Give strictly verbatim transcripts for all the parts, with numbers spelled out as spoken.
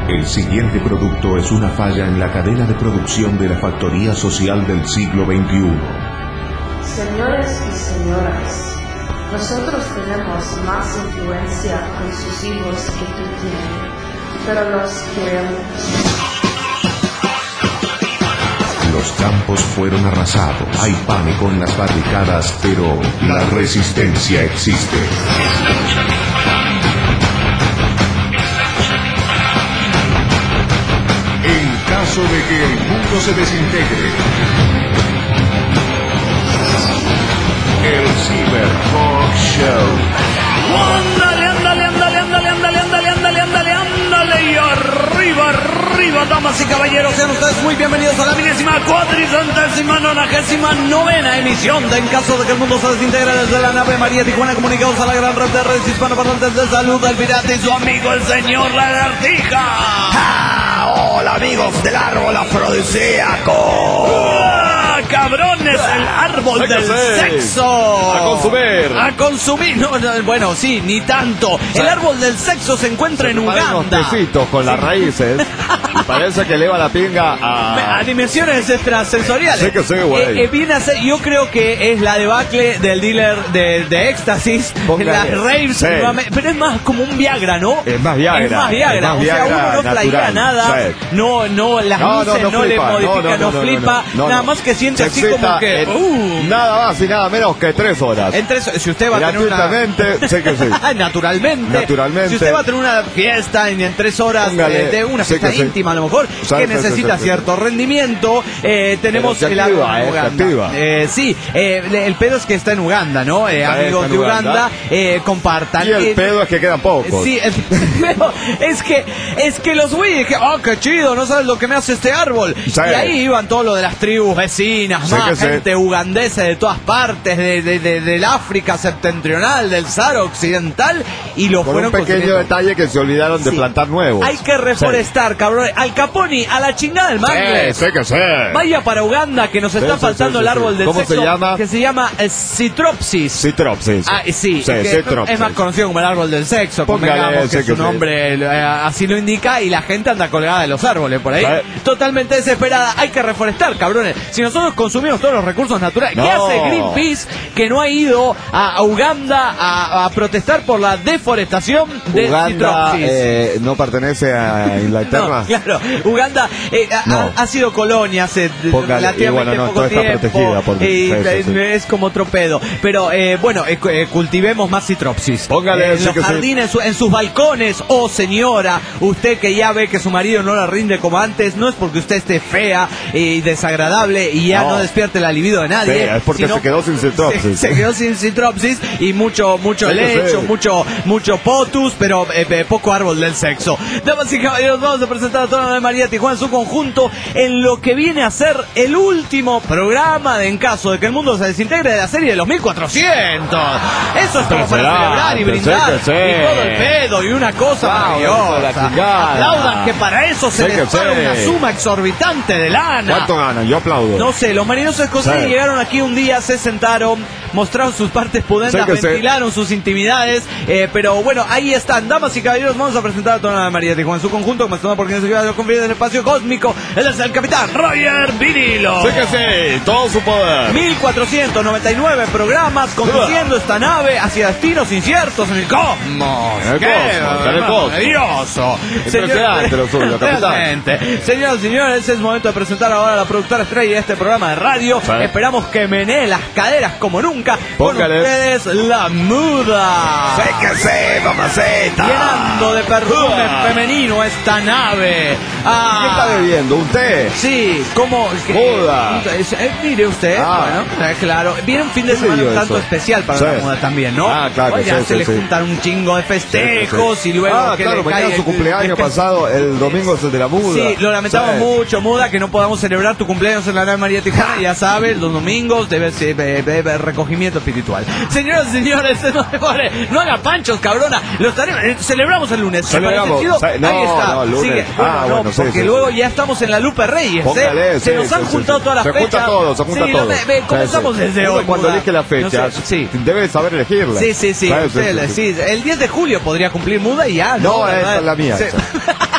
El siguiente producto es una falla en la cadena de producción de la factoría social del siglo veintiuno. Señores y señoras, nosotros tenemos más influencia con sus hijos que tú tienes, pero los queremos. Los campos fueron arrasados, hay pánico en las barricadas, pero la resistencia existe. En caso de que el mundo se desintegre, el Cybertalk Show. ¡Ándale, ándale, ándale, ándale, ándale, ándale, ándale, ándale, ándale! Y arriba, arriba, damas y caballeros, sean ustedes muy bienvenidos a la milésima, cuatricentésima, nonagésima, novena emisión de En Caso de que el Mundo se Desintegre, desde la nave María Tijuana, comunicados a la gran red de redes hispanoparlantes de salud del pirata y su amigo el señor Lagartija. ¡Ah! ¡Hola, amigos del árbol afrodisíaco! ¡Ah, cabrones! El árbol Hay que del hacer. sexo. A consumir. A consumir. No, no, bueno, sí, ni tanto. El árbol del sexo se encuentra en Parecen unos Uganda. tecitos con las raíces. Y parece que eleva la pinga a... A dimensiones extrasensoriales. Sí que sí, güey. Eh, eh, viene a ser, yo creo que es la debacle del dealer de, de éxtasis, Póngale. las raves, Sí. nuevamente, pero es más como un Viagra, ¿no? Es más Viagra. Es más Viagra, Es más o sea, Viagra uno no flaquea natural. nada, Sí. no, no, las No, no, luces no, no le flipa. modifican, no, No, no, no, flipa, no, no, nada no. más que siente Se así como excita que, en uh, nada más y nada menos que tres horas. entre eso, si usted va a tener una... Gratuitamente, sé que sí. Naturalmente. Naturalmente. Si usted va a tener una fiesta en, en tres horas, Póngale, eh, de una sí fiesta que sí. íntima a lo mejor, Sí, que sí, necesita sí, sí, cierto rendimiento, eh, tenemos Pero se el activa, árbol en eh, se Uganda. activa. Eh, sí, eh, el pedo es que está en Uganda, ¿no? Eh, Está- amigos está de en Uganda, Uganda. eh, compartan. Y el Eh, pedo es que quedan pocos. Sí, el pedo es que es que los güeyes que, oh, qué chido, no sabes lo que me hace este árbol. Sí. Y ahí iban todo lo de las tribus vecinas, Sí más que sí. gente ugandesa de todas partes, de, de, de- del África septentrional, del Sahara Occidental, y lo Con fueron un pequeño consumiendo. detalle que se olvidaron de Sí. plantar nuevos. Hay que reforestar, cabrón. Al Caponi, a la chingada del mangle. Sí, sé que sé. Vaya para Uganda, que nos Sí, está sí, faltando sí, el sí, árbol sí. del ¿Cómo sexo, se llama? que se llama eh, Citropsis. Citropsis. Ah, sí, Sí, que Citropsis. es más conocido como el árbol del sexo, Póngale, convengamos que sé que su sí. nombre eh, así lo indica, y la gente anda colgada de los árboles por ahí, Sí. totalmente desesperada. Hay que reforestar, cabrones. Si nosotros consumimos todos los recursos naturales, ¿qué No. hace Greenpeace que no ha ido a, a Uganda a, a protestar por la deforestación de Uganda Citropsis? eh, no pertenece a Inglaterra. No, claro, Uganda eh, ha, No. ha sido colonia hace Póngale, relativamente y bueno, no, poco todo está tiempo, protegida por- y sí, sí, eh, sí. es como otro pedo. Pero eh, bueno, eh, cu- eh, cultivemos más Citropsis. Póngale, Eh, en sí los que sí. jardines, en, su- en sus balcones. Oh señora, usted que ya ve que su marido no la rinde como antes, no es porque usted esté fea y desagradable y ya no, No. despierte la libido de nadie. Sí, es porque sino se quedó sin Citropsis. Se, se quedó sin Citropsis y mucho, mucho Sí que lecho, sí. mucho, mucho potus, pero eh, eh, poco árbol del sexo. Damas y caballeros, vamos a presentar a toda la de María Tijuana en su conjunto en lo que viene a ser el último programa de En Caso de que el Mundo se Desintegre, de la serie de los mil cuatrocientos. Eso es como para Será, celebrar y pensé brindar que sí. y todo el pedo y una cosa Vamos, la maravillosa. chingada. Aplaudan que para eso se Sí que les paga sí. una suma exorbitante de lana. ¿Cuánto ganan? Yo aplaudo. No sé, los marinos escoceses Sí. llegaron aquí un día, se sentaron, mostraron sus partes pudentas, Sí que sí. ventilaron sus intimidades, eh, pero bueno, ahí están, damas y caballeros, vamos a presentar a toda la María Tijuana en su conjunto, como estamos por quien se lleva de confianza del espacio cósmico, él es el capitán Roger Vinilo. Sí que sí, todo su poder. mil cuatrocientos noventa y nueve programas conduciendo esta nave hacia destinos inciertos en el cosmos. En el ¡Qué cosmos, en el cosmos. maravilloso! Impresionante lo suyo, capitán. Realmente. Señoras y señores, es momento de presentar ahora a la productora estrella de este programa de radio. Sí. Esperamos que menee las caderas como nunca. Póngale. Con ustedes, La Muda. Sé que sí, mamacita. Llenando de perfume Ah. femenino esta nave. Ah, ¿Qué está bebiendo? ¿Un té? Sí, como que- Muda. Es- eh, mire usted, Ah. bueno, eh, claro, viene un fin de ¿Qué semana dio un tanto eso? especial para Sí. la Muda también, ¿no? Ah, claro, Pues ya sí, se sí, le sí. juntan un chingo de festejos y luego Ah, que claro, le mañana cae su el- cumpleaños el- pasado, el domingo es el de la muda. Sí, lo lamentamos Sí. mucho, Muda, que no podamos celebrar tu cumpleaños en la nave María Tijuana. Ya sabes, los domingos debe ser debe- debe- recogimiento espiritual. Señoras y señores, no, no haga panchos, cabrona. Lo estaremos- eh, celebramos el lunes. ¿te parece Celebramos. chido? Sí, no, Ahí está. no, el lunes. Sigue. Ah, Bueno, no, bueno, sí, porque sí, luego sí. ya estamos en la Lupe Reyes. ¿eh? Póngale, se sí, nos sí, han sí, juntado sí. todas las Se fechas. junta todo, se junta Sí, todo. no me- ve, Sí, comenzamos sí. desde Uno hoy. cuando Muda. elige la fecha, No sé, sí. debe saber elegirla. Sí, sí, sí, Sí, usted, sí, sí, sí. sí, el diez de julio podría cumplir Muda y ya. No, ¿verdad? esa es la mía, Sí. esa.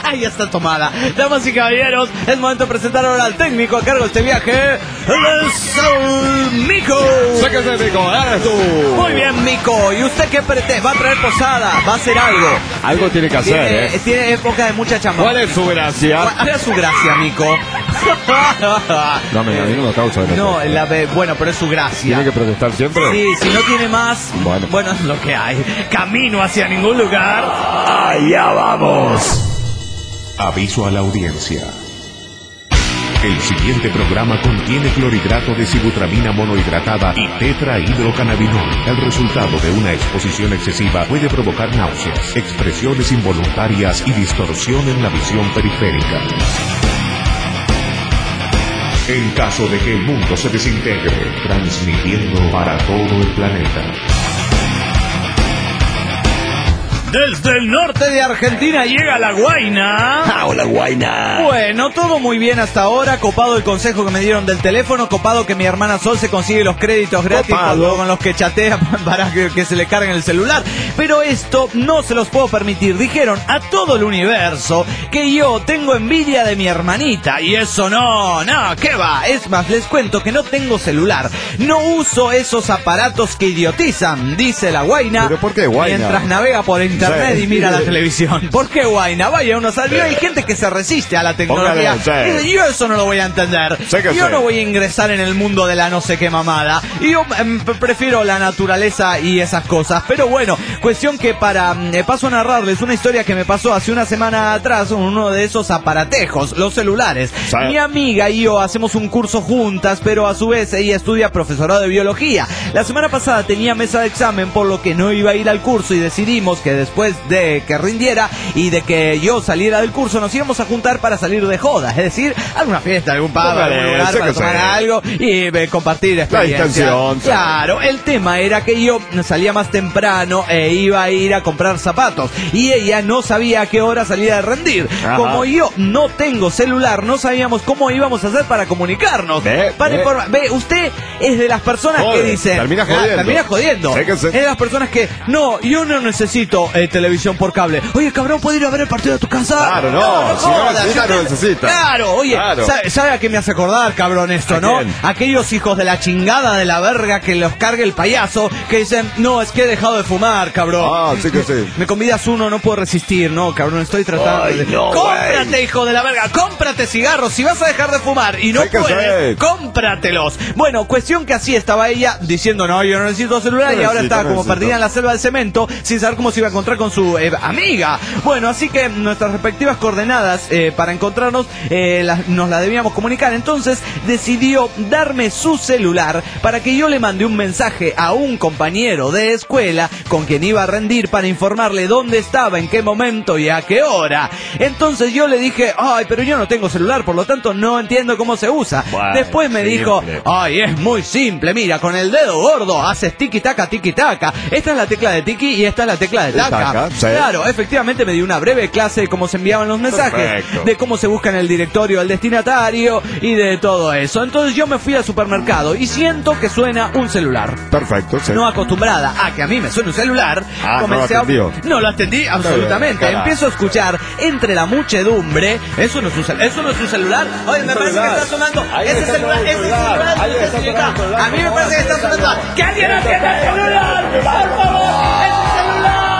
Ahí está tomada. Damas y caballeros, es momento de presentar ahora al técnico a cargo de este viaje. Él es el Mico. Sáquese, Mico, eres tú. Muy bien, Mico. ¿Y usted qué pretende? ¿Va a traer posada? ¿Va a hacer algo? Algo tiene que hacer, Tiene, ¿eh? tiene época de mucha chamba. ¿Cuál es su gracia? ¿Cuál es su gracia, Mico? No, me, a mí no me causa gracia. No, la, bueno, pero es su gracia. ¿Tiene que protestar siempre? Sí, si no tiene más, Bueno. bueno, es lo que hay. Camino hacia ningún lugar. Allá vamos. Aviso a la audiencia. El siguiente programa contiene clorhidrato de sibutramina monohidratada y tetrahidrocannabinol. El resultado de una exposición excesiva puede provocar náuseas, expresiones involuntarias y distorsión en la visión periférica. En caso de que el mundo se desintegre, transmitiendo para todo el planeta. Desde el norte de Argentina llega la Guaina. ¡Ah, hola, Guaina! Bueno, todo muy bien hasta ahora. Copado el consejo que me dieron del teléfono. Copado que mi hermana Sol se consigue los créditos gratis Copado. con los que chatea para que, que se le carguen el celular. Pero esto no se los puedo permitir. Dijeron a todo el universo que yo tengo envidia de mi hermanita. Y eso no, no, ¿qué va? Es más, les cuento que no tengo celular. No uso esos aparatos que idiotizan, dice la Guaina. ¿Pero por qué, Guaina? Mientras navega por internet Sí. y mira la televisión. ¿Por qué, Guaina? Vaya uno salió. Hay gente que se resiste a la tecnología. Póngale, sí. Y yo eso no lo voy a entender. Sí que Yo sí. no voy a ingresar en el mundo de la no sé qué mamada. Y yo em, prefiero la naturaleza y esas cosas. Pero bueno, cuestión que para... Eh, paso a narrarles una historia que me pasó hace una semana atrás. Uno de esos aparatejos, los celulares. Sí. Mi amiga y yo hacemos un curso juntas, pero a su vez ella estudia profesorado de biología. La semana pasada tenía mesa de examen, por lo que no iba a ir al curso y decidimos que después de que rindiera y de que yo saliera del curso nos íbamos a juntar para salir de joda, es decir, alguna fiesta, algún pub, Póngale, algún lugar sé para que tomar sé. algo y eh, compartir experiencias. distensión, sí. Claro, el tema era que yo salía más temprano e iba a ir a comprar zapatos y ella no sabía a qué hora salía de rendir. Ajá. Como yo no tengo celular, no sabíamos cómo íbamos a hacer para comunicarnos. Ve, para ve. informar. Ve, usted es de las personas Jode, que dicen... termina Ah, jodiendo. termina jodiendo. Sé que sé. Es de las personas que, no, yo no necesito eh, televisión por cable. Oye, cabrón, ¿puedo ir a ver el partido de tu casa? Claro, no, si no jodas, necesita, usted- no necesita. Claro, oye, Claro. ¿sabe, sabe a qué me hace acordar, cabrón, esto, ¿A no? quién? Aquellos hijos de la chingada de la verga que los cargue el payaso, que dicen, no, es que he dejado de fumar, cabrón. Ah, sí que sí. Me convidas uno, no puedo resistir, no, cabrón, estoy tratando Ay, de... no, ¡Cómprate, güey! hijo de la verga! ¡Cómprate cigarros! Si vas a dejar de fumar y no Sí que puedes, sí. cómpratelos. Bueno, cuestión que así estaba ella diciendo, no, yo no necesito celular, No y ahora necesito, está no como necesito. perdida en la selva del cemento sin saber cómo se iba a encontrar con su eh, amiga. Bueno, así que nuestras respectivas coordenadas eh, para encontrarnos eh, las- nos la debíamos comunicar. Entonces decidió darme su celular para que yo le mande un mensaje a un compañero de escuela con quien iba a rendir para informarle dónde estaba, en qué momento y a qué hora. Entonces yo le dije, ay, pero yo no tengo celular, por lo tanto no entiendo cómo se usa. Bueno, Después me simple. dijo, ay, es muy simple, mira, con el dedo gordo haces tiki taka, tiki taka. Esta es la tecla de tiki y esta es la tecla de De taka. taka, sí. Claro, efectivamente me dio una breve clase de cómo se enviaban los mensajes, Perfecto. de cómo se busca en el directorio el destinatario y de todo eso. Entonces yo me fui al supermercado y siento que suena un celular. Perfecto, sí. No acostumbrada a que a mí me suene un celular, Ah, comencé no a... lo atendió. No lo atendí absolutamente. carajo. Empiezo a escuchar entre la muchedumbre. Eso no es un celular. Eso no es un celular. Oye, me Un parece que celular. está sonando. Ahí Ese está celular, sonando ese el celular. celular, Ahí esa está señorita. sonando el celular. A mí me Por parece que está favor, sonando. ¡Que alguien atienda el celular! ¡Por favor! ¡Ese celular!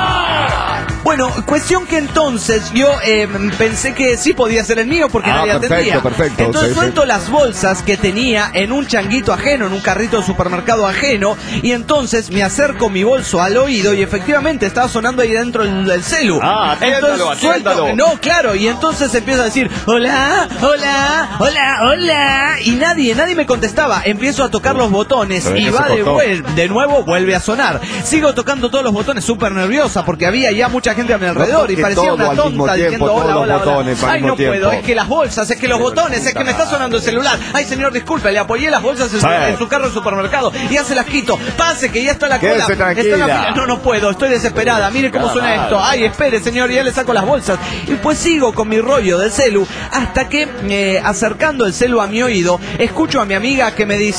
Bueno, cuestión que entonces yo eh, pensé que sí podía ser el mío porque Ah, nadie perfecto, atendía. perfecto, Entonces sí, suelto sí. las bolsas que tenía en un changuito ajeno, en un carrito de supermercado ajeno, y entonces me acerco mi bolso al oído y efectivamente estaba sonando ahí dentro el, el celu. Ah, atiéndalo, entonces suelto, atiéndalo. no, claro, y entonces empiezo a decir, hola, hola, hola, hola, y nadie, nadie me contestaba. Empiezo a tocar los botones Se ve y que va se de, cortó. vuel- de nuevo, vuelve a sonar. Sigo tocando todos los botones, súper nerviosa porque había ya mucha gente a mi alrededor y toque parecía todo una al mismo tonta tiempo, diciendo todos hola, los hola, hola. botones al Ay, mismo no puedo, tiempo. es que las bolsas, es que los botones, es que me está sonando el celular. Ay, señor, disculpe, le apoyé las bolsas en, su, Sí. en su carro del supermercado y ya se las quito. Pase, que ya está la Quédese cola. tranquila. Está en la fila. No, no puedo, estoy desesperada. Mire cómo suena esto. Ay, espere, señor, ya le saco las bolsas. Y pues sigo con mi rollo del celu hasta que, eh, acercando el celu a mi oído, escucho a mi amiga que me dice...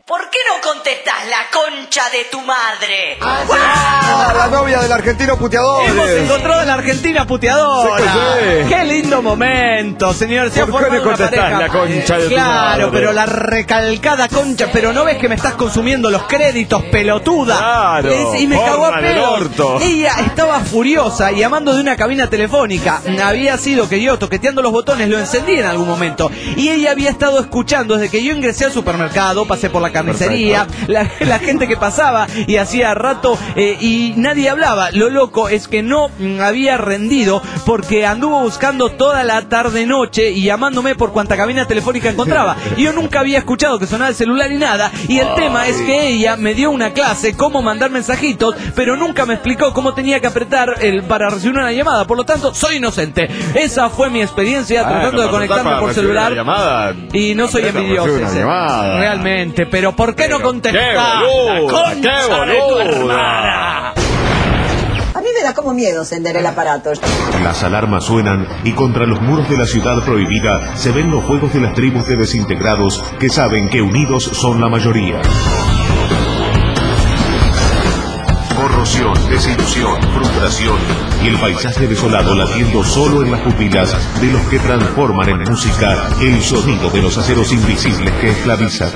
¿Por qué no contestas la concha de tu madre? Ah, la novia del argentino puteador. Hemos encontrado a la Argentina puteadora. Sí, sí. Qué lindo momento, señor. Se ha ¿Por qué formado no una contestás pareja. la concha de tu Claro, madre? pero la recalcada concha. Pero no ves que me estás consumiendo los créditos, pelotuda. Claro, Es- y me cagó a porra del pedos. orto. Ella estaba furiosa y llamando de una cabina telefónica. Había sido que yo, toqueteando los botones, lo encendí en algún momento. Y ella había estado escuchando desde que yo ingresé al supermercado, pasé por la carnicería, la, la gente que pasaba y hacía rato eh, y nadie hablaba. Lo loco es que no mm, había rendido porque anduvo buscando toda la tarde noche y llamándome por cuanta cabina telefónica encontraba. Y yo nunca había escuchado que sonaba el celular y nada. Y el tema es que ella me dio una clase cómo mandar mensajitos, pero nunca me explicó cómo tenía que apretar el para recibir una llamada. Por lo tanto, soy inocente. Esa fue mi experiencia Ah, tratando no, de para conectarme tratar por para recibir celular. una llamada, Y no soy aprieta para envidioso. recibir una ese. llamada. Realmente, pero ¿por qué no Pero, contestar? qué La boluda, concha qué de tu boluda. hermana. A mí me da como miedo encender el aparato. Las alarmas suenan y contra los muros de la ciudad prohibida se ven los fuegos de las tribus de desintegrados que saben que unidos son la mayoría. Corrosión, desilusión, frustración y el paisaje desolado latiendo solo en las pupilas de los que transforman en música el sonido de los aceros invisibles que esclavizan.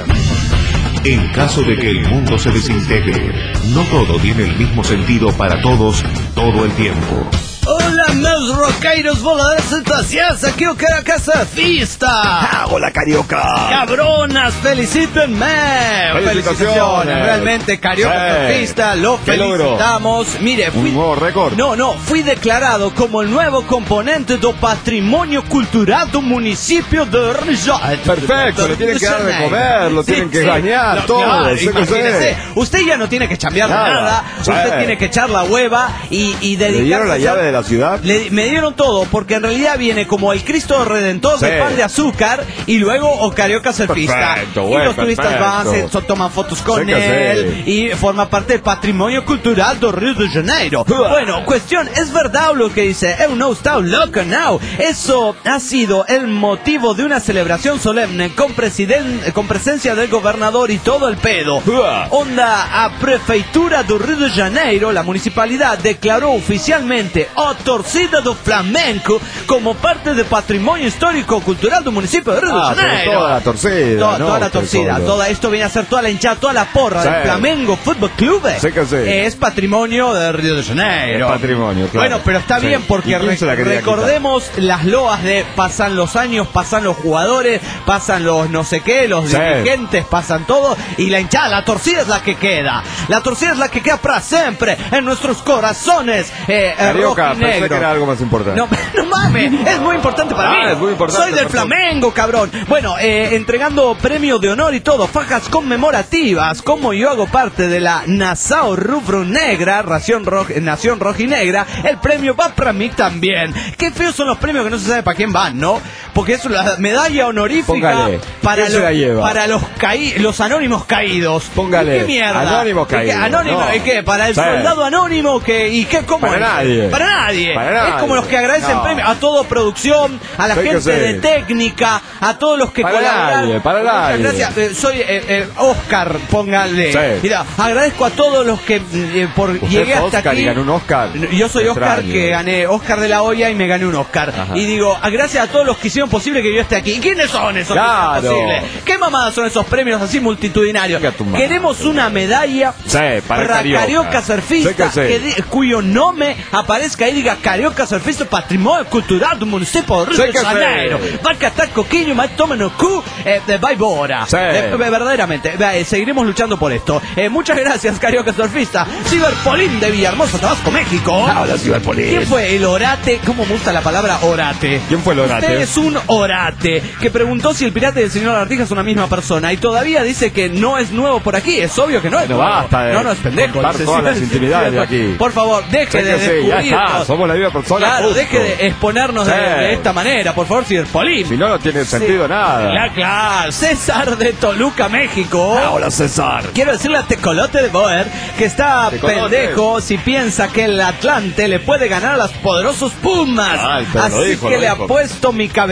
En caso de que el mundo se desintegre, no todo tiene el mismo sentido para todos todo el tiempo. Hola, meus roqueiros voladores entusiastas, aquí o Carioca Surfista. Ah, hola, Carioca. Cabronas, felicítenme. Felicitaciones. Realmente, Carioca Sí. Surfista, lo ¿Qué logró? felicitamos. Mire, fui... Un nuevo récord. No, no, fui declarado como el nuevo componente do patrimonio cultural do municipio de Rio. Perfecto, le tienen que dar de comer, lo tienen que bañar, todo, claro, sé que imagínese. sé. Usted ya no tiene que chambear Nada. nada, Sí. usted tiene que echar la hueva y, y dedicarse ¿Le dieron la a- llave de la ciudad? Le- me dieron todo, porque en realidad viene como el Cristo Redentor de Sí. pan de azúcar y luego o Carioca Surfista. Perfecto, y güey, los turistas van, perfecto. se, so- toman fotos con Sí que él sí. y forma parte del patrimonio cultural de Río de Janeiro. Uah. Bueno, cuestión, ¿es verdad lo que dice? Eu no está loco now. Eso ha sido el motivo de una celebración solemne con, presiden- con presencia del gobernador y todo el pedo. Uah. Onda a Prefeitura do Rio de Janeiro, la municipalidad declaró oficialmente a torcida do Flamenco como parte del patrimonio histórico cultural del municipio de Rio Ah, de pero Janeiro. toda la torcida, Toda, ¿no? toda la Usted torcida, solo. toda esto viene a ser toda la hinchada, toda la porra Sí. del Flamengo Fútbol Club. Sí que sí. Es patrimonio de Río de Janeiro. Es patrimonio, claro. Bueno, pero está Sí. bien ¿Y porque quién se la re- quería recordemos las loas de pasan los años, pasan los jugadores, pasan los no sé qué, los Sí. dirigentes, pasan todo y la hinchada, la torcida es la que queda. La torcida es la que queda para siempre en nuestros corazones. Eh, eh, Carioca, pensé rojinegro. que era algo más importante. No, no mames, es muy importante para Ah, mí. es muy importante, Soy del perfecto. Flamengo, cabrón. Bueno, eh, entregando premio de honor y todo, fajas conmemorativas, como yo hago parte de la Nassau Rubro Negra, Nación, Roj Nación Rojinegra, el premio va para mí también. Qué feos son los premios que no se sabe para quién van, ¿no? Porque es la medalla honorífica Póngale, para, ¿quién se la lleva? para los caí los anónimos caídos. Póngale, ¿Y qué mierda? anónimos ¿Y qué- caídos, Anónimo, no. ¿y qué? Para el Sí. soldado anónimo que y qué cómo Para es? nadie. Para nadie. Para Es nadie. como los que agradecen No. premios a todo producción, a la Sí que gente sí. de técnica, a todos los que Para colaboran. nadie, para Muchas nadie. gracias. Eh, soy eh, eh, Oscar, póngale. Sí. Mira, agradezco a todos los que eh, por Usted llegué fue hasta Oscar aquí. y ganó un Oscar. Yo soy Oscar Extraño. que gané Oscar de la Hoya y me gané un Oscar. Ajá. Y digo, a- gracias a todos los que hicieron posible que yo esté aquí. ¿Y quiénes son esos Claro. que hicieron posible? ¿Qué mamadas son esos premios así multitudinarios? Venga tu madre. Queremos una medalla Sí, para Carioca. Carioca Surfista, Sí que sí. que di- cuyo nombre aparezca ahí, diga Carioca Surfista, patrimonio cultural del municipio de Rio Sí de que sí. Janeiro. Va a catar coquillo, más tomen cu, eh, de vai bora. Sí. Eh, verdaderamente, eh, seguiremos luchando por esto. Eh, muchas gracias, Carioca Surfista. Ciberpolín de Villahermosa, Tabasco, México. Hola, Ciberpolín. ¿Quién fue el orate? ¿Cómo me gusta la palabra orate? ¿Quién fue el orate? Usted es un orate que preguntó si el pirata y el señor Artija son la misma persona y todavía dice que no es nuevo por aquí. Es obvio que no es Bueno, nuevo. basta de no, no es pendejo. contar dice, todas sí, las sí, intimidades sí, de aquí. Por favor, deje Sí de que sí, ya descubrirnos. está, somos la misma persona. Claro, justo. deje de exponernos de, Sí. de esta manera, por favor, Ciberpolín. Si no, no tiene sentido nada. La claro, César de Toluca, México. Ah, hola, César. Quiero decirle a Tecolote de Boer que está Tecolote. pendejo si piensa que el Atlante le puede ganar a los poderosos Pumas. Ah, pero lo Así dijo, que lo le dijo. apuesto mi cabellera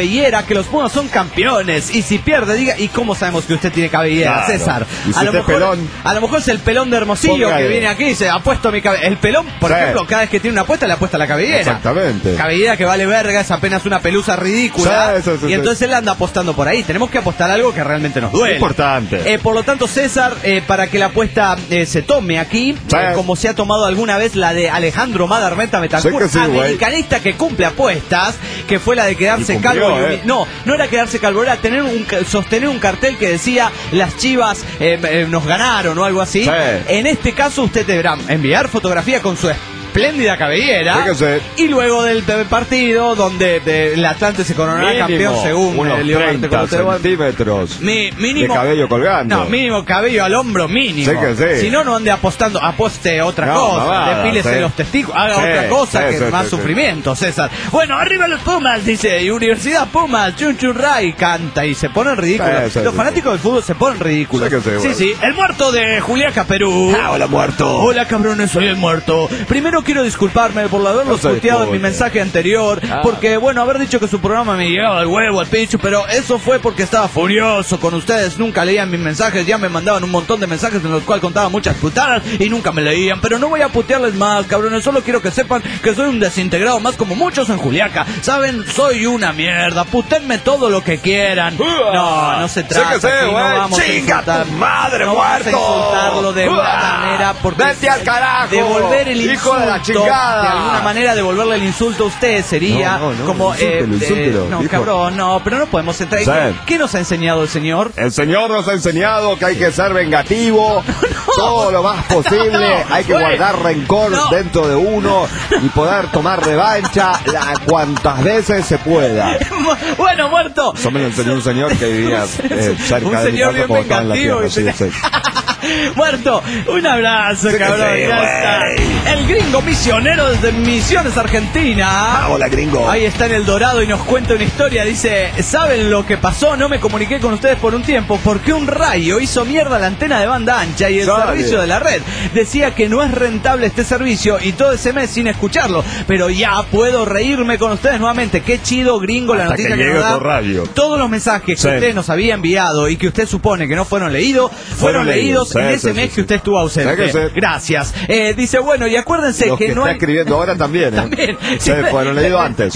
cabellera, que los Pumas son campeones. Y si pierde, diga, ¿y cómo sabemos que usted tiene cabellera, Claro. César? Y si A lo, usted mejor, pelón. a lo mejor es el pelón de Hermosillo Póngale. que viene aquí y dice, apuesto mi cabellera. El pelón, por Sí. ejemplo, cada vez que tiene una apuesta, le apuesta la cabellera. Exactamente. Cabellera que vale verga, es apenas una pelusa ridícula. Sí, sí, sí, y sí. entonces él anda apostando por ahí. Tenemos que apostar algo que realmente nos duele. Importante. Eh, por lo tanto, César, eh, para que la apuesta eh, se tome aquí, Sí. eh, como se ha tomado alguna vez la de Alejandro Madarmeta Betancourt, Sí que sí, güey. americanista que cumple apuestas, que fue la de quedarse Y cumplió, calvo. y eh. uni- No, no era quedarse calvo, era tener un, ca- sostener un cartel que decía las Chivas eh, eh, nos ganaron o algo así. Sí. En este caso, usted deberá enviar fotografía con su espléndida cabellera. Fíjese. Y luego del del partido, donde de- el Atlante se coronará Mínimo campeón según unos eh, Leonardo treinta Corteva. centímetros Mi, mínimo, de cabello colgando. No, mínimo cabello al hombro mínimo. Sí que sí. Si no, no ande apostando, aposte otra No, cosa. mamada, Depílese sí. los testículos, haga Sí, otra cosa sí, que sí, más sí, sufrimiento, César. Bueno, arriba los Pumas, dice, y Universidad Pumas, Chun Chun Ray, canta y se ponen ridículos. Sí, sí, los sí, fanáticos del fútbol se ponen ridículos. Sí que sí, sí, bueno. sí. El muerto de Juliaca, Perú. Ah, hola, muerto. Hola, cabrones, soy el muerto. Primero quiero disculparme por haberlos No se puteado en mi disculpe. mensaje anterior, Ah. porque, bueno, haber dicho que su programa me llegaba al huevo, al picho, pero eso fue porque estaba furioso con ustedes, nunca leían mis mensajes, ya me mandaban un montón de mensajes en los cuales contaba muchas putadas y nunca me leían, pero no voy a putearles más, cabrones, solo quiero que sepan que soy un desintegrado más como muchos en Juliaca, saben, soy una mierda, putenme todo lo que quieran. No, no se Sí trata, que sí, aquí no güey. vamos a Chinga insultar. tu madre, no vamos a muerto. insultarlo de una Uah. manera, porque Vete al carajo, devolver el hijo insulto, de la chingada. de alguna manera devolverle el insulto a usted sería No, no, no, como insúltelo, eh, insúltelo, eh, no, hijo. cabrón, no, pero no podemos entrar. Sí. ¿Qué, qué nos ha enseñado el señor? El Señor nos ha enseñado que hay que ser vengativo todo lo más posible, No, hay que güey. guardar rencor No. dentro de uno y poder tomar revancha la cuantas veces se pueda. Bueno, muerto. Eso me lo enseñó un señor que vivía eh, cerca Un de mi señor casa bien cuando estaba en la vengativo. tierra. Sí, sí. Muerto, un abrazo, Sí que cabrón. sí, Ya güey. está. El gringo misionero desde Misiones, Argentina. Ah, hola, gringo. Ahí está en El Dorado y nos cuenta una historia. Dice, ¿saben lo que pasó? No me comuniqué con ustedes por un tiempo porque un rayo hizo mierda la antena de banda ancha y el Dale. servicio de la red. Decía que no es rentable este servicio y todo ese mes sin escucharlo. Pero ya puedo reírme con ustedes nuevamente. Qué chido, gringo, la Hasta noticia que que, llegue nos da. por radio. Todos los mensajes que Sí. usted nos había enviado y que usted supone que no fueron leídos, fueron, Fueron leídos leídos. Sí, en ese sí, mes sí, que sí. usted estuvo ausente. Sí que sí. Gracias. Eh, dice, bueno, y acuérdense Los que, que no está hay... escribiendo ahora también, ¿eh? También. Sí, fueron leídos antes.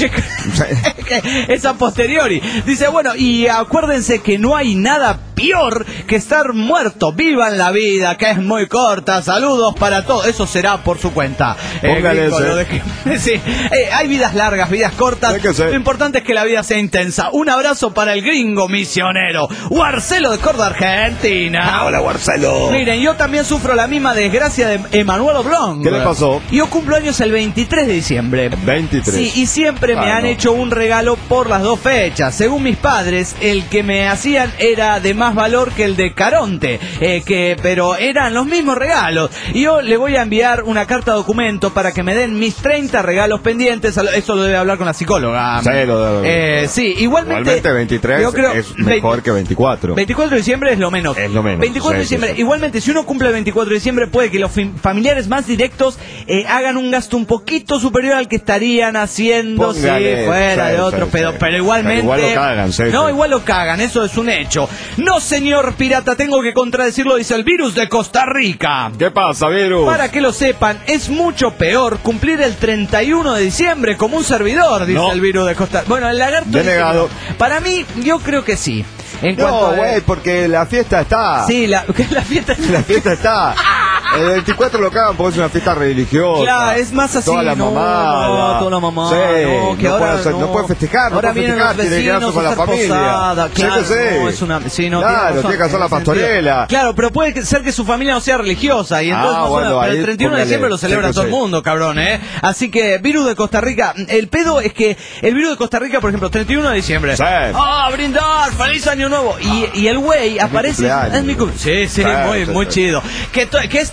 Es a posteriori. Dice, bueno, y acuérdense que no hay nada peor que estar muerto. Vivan la vida, que es muy corta. Saludos para todos. Eso será por su cuenta. Eh, Póngale gringo, ese. lo de- sí. Eh, hay vidas largas, vidas cortas. Hay que ser. Lo importante es que la vida sea intensa. Un abrazo para el gringo misionero. Marcelo de Córdoba, Argentina. Ah, hola, Marcelo. Miren, yo también sufro la misma desgracia de Emanuel Oblong. ¿Qué le pasó? Yo cumplo años el veintitrés de diciembre. veintitrés. Sí, y siempre me Ah, han no. hecho un regalo por las dos fechas. Según mis padres, el que me hacían era de más valor que el de Caronte, eh, que, pero eran los mismos regalos. Y yo le voy a enviar una carta documento para que me den mis treinta regalos pendientes. Eso lo debe hablar con la psicóloga. Sí, lo debe. Eh, sí, igualmente. Igualmente veintitrés yo creo- es mejor que veinticuatro. veinticuatro de diciembre es lo menos. Es lo menos, veinticuatro de sí, sí, diciembre. sí. Igualmente, si uno cumple el veinticuatro de diciembre, puede que los fam- familiares más directos eh, hagan un gasto un poquito superior al que estarían haciendo si Póngale, fuera sí, de otro sí, pedo. sí. Pero igualmente. Pero igual lo cagan, sí, No, sí. igual lo cagan, eso es un hecho. No, señor pirata, tengo que contradecirlo, dice el virus de Costa Rica. ¿Qué pasa, virus? Para que lo sepan, es mucho peor cumplir el treinta y uno de diciembre como un servidor, dice No. el virus de Costa Rica. Bueno, el lagarto. dice Denegado. que no. Para mí, yo creo que sí. En cuanto No, a- güey, porque la fiesta está. Sí, la, la fiesta. La fiesta está. El veinticuatro lo cagan porque es una fiesta religiosa. Claro, es más así. Toda la no, mamada. no, toda la mamada. Sí, no, que no, ahora puede hacer- no. no puede festejar, no Ahora puede vienen festejar, los tiene que quedarse vecinos con a la hacer familia. posada. Sí, Claro, que sí. no, es una, sí, no, Claro, tiene razón, tiene que hacer la en ese sentido. pastorela. Claro, pero puede ser que su familia no sea religiosa y entonces Ah, más o bueno, menos, pero ahí el treinta y uno de póngale, diciembre lo sí celebra que todo sí. el mundo, cabrón, ¿eh? Así que, virus de Costa Rica, el pedo es que el virus de Costa Rica, por ejemplo, treinta y uno de diciembre. Sí. ¡Ah, brindar! ¡Feliz año nuevo! Y, y el güey aparece. cumpleaños. Es mi cum- Sí, sí, Sí, muy, sí, muy sí. chido. Que, to- que este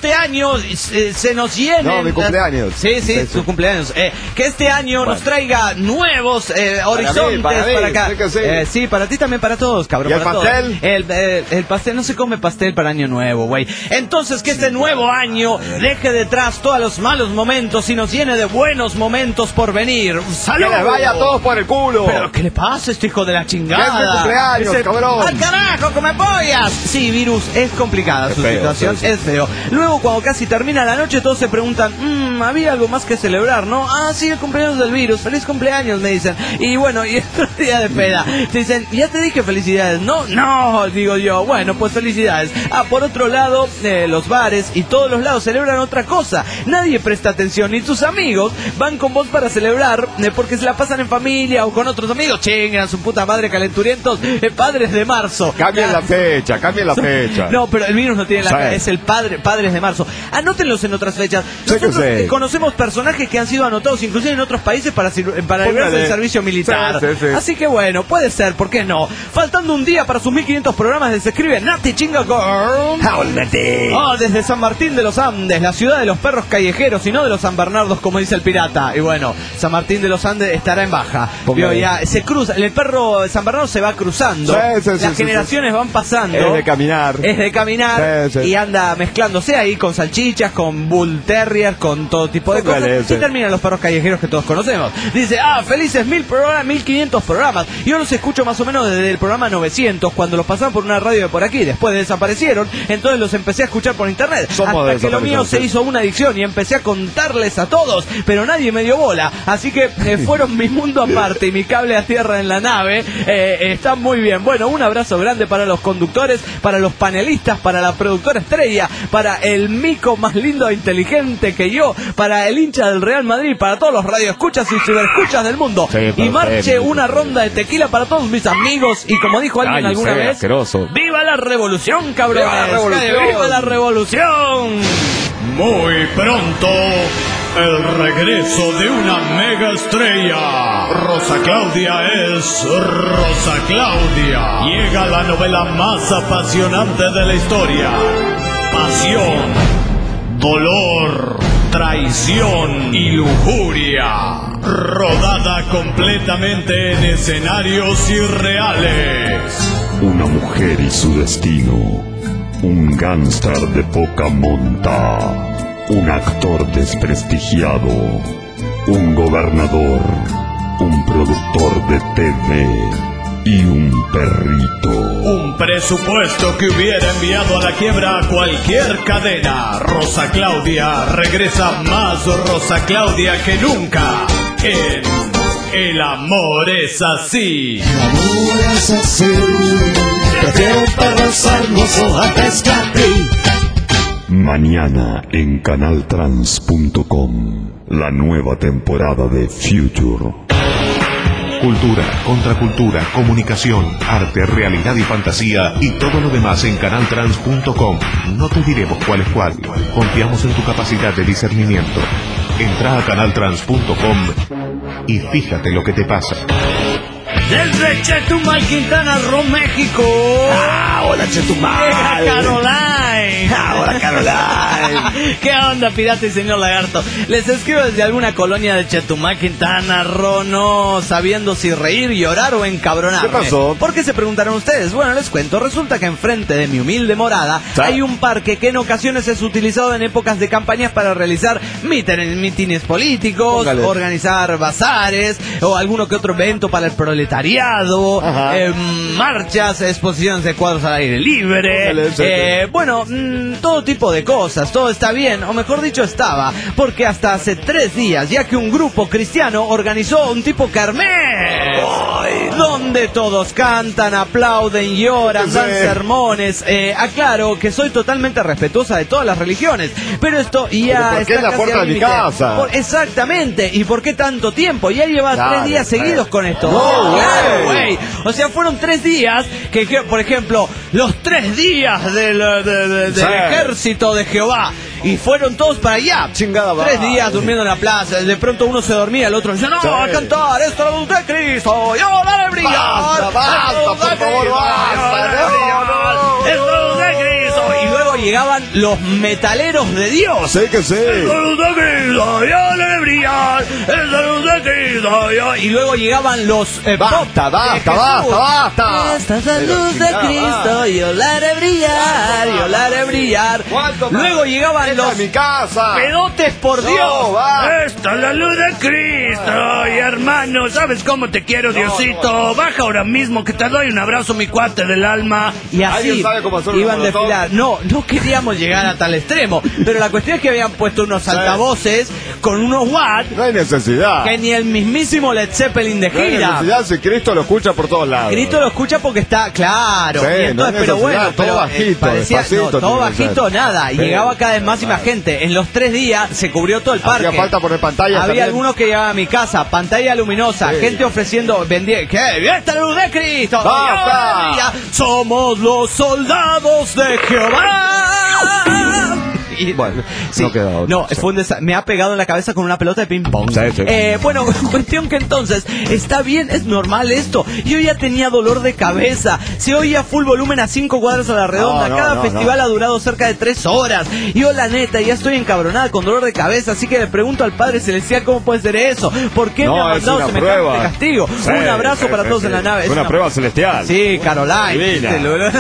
este año eh, se nos llenen... No, mi cumpleaños. Sí, sí, Sí, su sí. cumpleaños. Eh, que este año Bueno. nos traiga nuevos eh, Para horizontes mí, para para, mí, acá. sí que sí. Eh, sí, para ti también, para todos, cabrón. ¿Y el para pastel? todos. El, eh, el pastel, no se come pastel para año nuevo, güey. Entonces, que este nuevo año deje detrás todos los malos momentos y nos llene de buenos momentos por venir. ¡Salud! ¡Que les vaya a todos por el culo! ¿Pero qué le pasa a este hijo de la chingada? ¡Es mi cumpleaños, Ese- cabrón! ¡Al carajo, come pollas! Sí, virus, es complicada Es su feo, situación, sí, sí. es feo. Luego, cuando casi termina la noche, todos se preguntan, mmm, había algo más que celebrar, ¿no? Ah, sí, el cumpleaños del virus. ¡Feliz cumpleaños!, me dicen. Y bueno, y otro día de peda. Te dicen, ya te dije felicidades. No, no, digo yo. Bueno, pues felicidades. Ah, por otro lado, eh, los bares y todos los lados celebran otra cosa. Nadie presta atención, ni tus amigos van con vos para celebrar, eh, porque se la pasan en familia o con otros amigos. Chingan su puta madre, calenturientos, eh, padres de marzo. Cambien la fecha, cambien la fecha. No, pero el virus no tiene la Sí. es el padre, padres de marzo. Anótenlos en otras fechas. Sí que Nosotros sí. eh, conocemos personajes que han sido anotados inclusive en otros países para, sir- para Póngale. librarse del servicio militar. Sí, sí, sí. Así que bueno, puede ser, ¿por qué no? Faltando un día para sus mil quinientos programas, se escribe Nati Chinga Girl. ¡Jálate! Oh, desde San Martín de los Andes, la ciudad de los perros callejeros y no de los San Bernardos, como dice el pirata. Y bueno, San Martín de los Andes estará en baja. Póngale. Vio, ya, se cruza, el perro de San Bernardo se va cruzando. Sí, sí, sí, Las sí, generaciones van pasando. Es de caminar. Es de caminar Sí, sí. y anda mezclándose ahí con salchichas, con bull terrier, con todo tipo de Póngale, cosas. sí. Y terminan los perros callejeros que todos conocemos. Dice, ah, felices mil programas, mil quinientos programas. Yo los escucho más o menos desde el programa novecientos, cuando los pasaban por una radio de por aquí. Después desaparecieron, entonces los empecé a escuchar por internet. Somos hasta que lo mío desaparecidos, se sí. hizo una adicción y empecé a contarles a todos, pero nadie me dio bola. Así que eh, fueron mi mundo aparte y mi cable a tierra en la nave. Eh, están muy bien. Bueno, un abrazo grande para los conductores, para los panelistas, para la productora estrella, para el mico más lindo e inteligente que yo, para el hincha del Real Madrid, para todos los radioescuchas y ciberescuchas del mundo. Sí, y perfecto. marche una ronda de tequila para todos mis amigos. Y como dijo alguien Ay, alguna sea vez, asqueroso. ¡viva la revolución, cabrones! ¡Viva la revolución! ¡Viva la revolución! Muy pronto, el regreso de una mega estrella. Rosa Claudia es Rosa Claudia. Llega la novela más apasionante de la historia. Pasión, dolor, traición y lujuria. Rodada completamente en escenarios irreales. Una mujer y su destino. Un gángster de poca monta. Un actor desprestigiado. Un gobernador. Un productor de T V. Y un perrito. Un presupuesto que hubiera enviado a la quiebra a cualquier cadena. Rosa Claudia regresa más Rosa Claudia que nunca en El amor es así. El amor es así. Prefiero perros hermosos antes que a ti. Mañana en canaltrans punto com. La nueva temporada de Future. Cultura, contracultura, comunicación, arte, realidad y fantasía y todo lo demás en canaltrans punto com. No te diremos cuál es cuál. Confiamos en tu capacidad de discernimiento. Entra a canaltrans punto com y fíjate lo que te pasa. Desde Chetumal, Quintana Roo, México. ¡Ah, hola, Chetumal! Llega Caroline. ¡Ah, hola, Caroline! ¿Qué onda, pirata y señor lagarto? Les escribo desde alguna colonia de Chetumal, Quintana Roo, no sabiendo si reír, llorar o encabronarme. ¿Qué pasó? ¿Por qué se preguntaron ustedes? Bueno, les cuento. Resulta que enfrente de mi humilde morada ¿Sí? hay un parque que en ocasiones es utilizado en épocas de campañas para realizar mítines, mítines políticos, Póngale. organizar bazares o alguno que otro evento para el proletariado. Ajá. Eh, marchas, exposiciones de cuadros al aire libre, Póngale, sí, eh, bueno, mmm, todo tipo de cosas, todo está bien, o mejor dicho estaba, porque hasta hace tres días, ya que un grupo cristiano organizó un tipo kermés, donde todos cantan, aplauden, lloran, dan Sí. sermones. Eh, aclaro que soy totalmente respetuosa de todas las religiones, pero esto ya ¿Pero por qué está en la casi puerta al de mi límite. casa? Por- exactamente, ¿y por qué tanto tiempo? Ya lleva Dale, tres días dale. seguidos con esto. No, Claro, güey. güey. O sea, fueron tres días que, que, por ejemplo, los tres días del, de- de- del Sí. ejército de Jehová. Y fueron todos para allá. Chingada Tres madre. días durmiendo en la plaza. De pronto uno se dormía, el otro dice, no, Sí. a cantar, esto es la luz de Cristo. Yo daré brillar. Basta, basta, la luz de por favor, Cristo, basta. yo daré No, brillar, no, es la luz de Cristo. Y luego llegaban los metaleros de Dios. Sí que sí. Salud de Cristo, ya le brillar, el salud de Cristo, ya. Y luego llegaban los eh, Basta, pop de basta, Jesús. basta, basta. Esta salud Pero, de chingada, Cristo, yo la haré brillar, yo la haré brillar. ¿Cuánto más? Luego llegaban Esta los es mi casa. pedotes por No, Dios. va. Esta es la luz de Cristo, y hermano, ¿sabes cómo te quiero, Diosito? no. Baja ahora mismo que te doy un abrazo, mi cuate del alma. Y así ¿Alguien sabe cómo hacer una iban a molotov? desfilar. No, no queríamos llegar a tal extremo, pero la cuestión es que habían puesto unos altavoces con unos watts No hay necesidad. que ni el mismísimo Led Zeppelin de No hay gira. necesidad si Cristo lo escucha por todos lados. Cristo lo escucha porque está claro. Sí, y entonces, no hay pero necesidad, bueno, todo pero, eh, bajito, parecía, despacito no, todo tiene que bajito, ser. nada. Y Sí. llegaba cada vez más y más gente. En los tres días se cubrió todo el parque. Hacía falta poner pantallas Había también. algunos que llegaban a mi casa, pantalla luminosa, Sí. gente ofreciendo, vendía, ¿qué? ¡Esta luz de Cristo! ¡Basta! ¡Ya! ¡Somos los soldados de Jehová! Y, Bueno, sí, no queda otro. no, fue un desa- me ha pegado en la cabeza con una pelota de ping pong. Sí, sí. Eh, bueno, cuestión que entonces, está bien, es normal esto. Yo ya tenía dolor de cabeza, se oía full volumen a cinco cuadras a la redonda, No, no, cada no, festival no. ha durado cerca de tres horas. Yo la neta, ya estoy encabronada con dolor de cabeza, así que le pregunto al Padre Celestial cómo puede ser eso. ¿Por qué No, me ha es mandado una semejante prueba. castigo? Sí, un abrazo sí, para sí, todos sí. en la nave. Es una prueba celestial. Sí, Caroline. Divina. Sí, lo-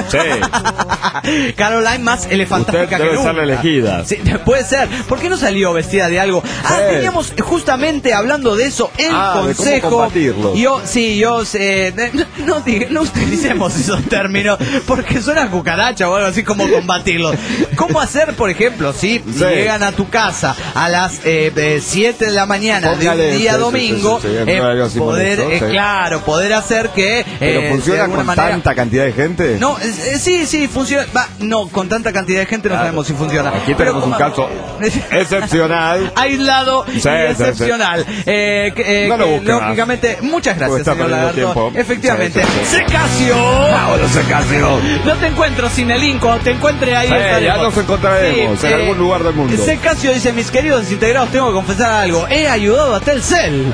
Sí. Caroline más elefantástica Usted que debe nunca. ser la elegida. Sí, puede ser. ¿Por qué no salió vestida de algo? Ah, Sí. teníamos justamente hablando de eso el Ah, de cómo consejo. combatirlo. Yo, sí, yo sé. No, no, diga- no utilicemos esos términos porque suena a cucaracha o algo así como combatirlos. ¿Cómo hacer, por ejemplo, si Sí. llegan a tu casa a las siete de la mañana Póngale, de un día sí, sí, domingo? sí, sí, sí, eh, en horario así poder, molesto, eh, sí. claro, poder hacer que. Pero eh, de funciona alguna con manera- tanta cantidad de gente. no, eh, eh, sí, sí, funciona. Va, no, con tanta cantidad de gente no Claro. sabemos si funciona. Aquí Pero tenemos un como- caso excepcional. aislado y Sí, sí, excepcional. Eh, que, eh, No lo que, busque más. lógicamente, muchas Porque gracias, está señor perdiendo Lagarto. tiempo. Efectivamente. Sí, sí, sí. ¡Secasio! Ahora se casó. No te encuentro sin el link, cuando te encuentre ahí Sí, estaremos. ya nos encontraremos en algún lugar del mundo. Secasio dice, mis queridos desintegrados, tengo que confesar algo. He ayudado a Telcel.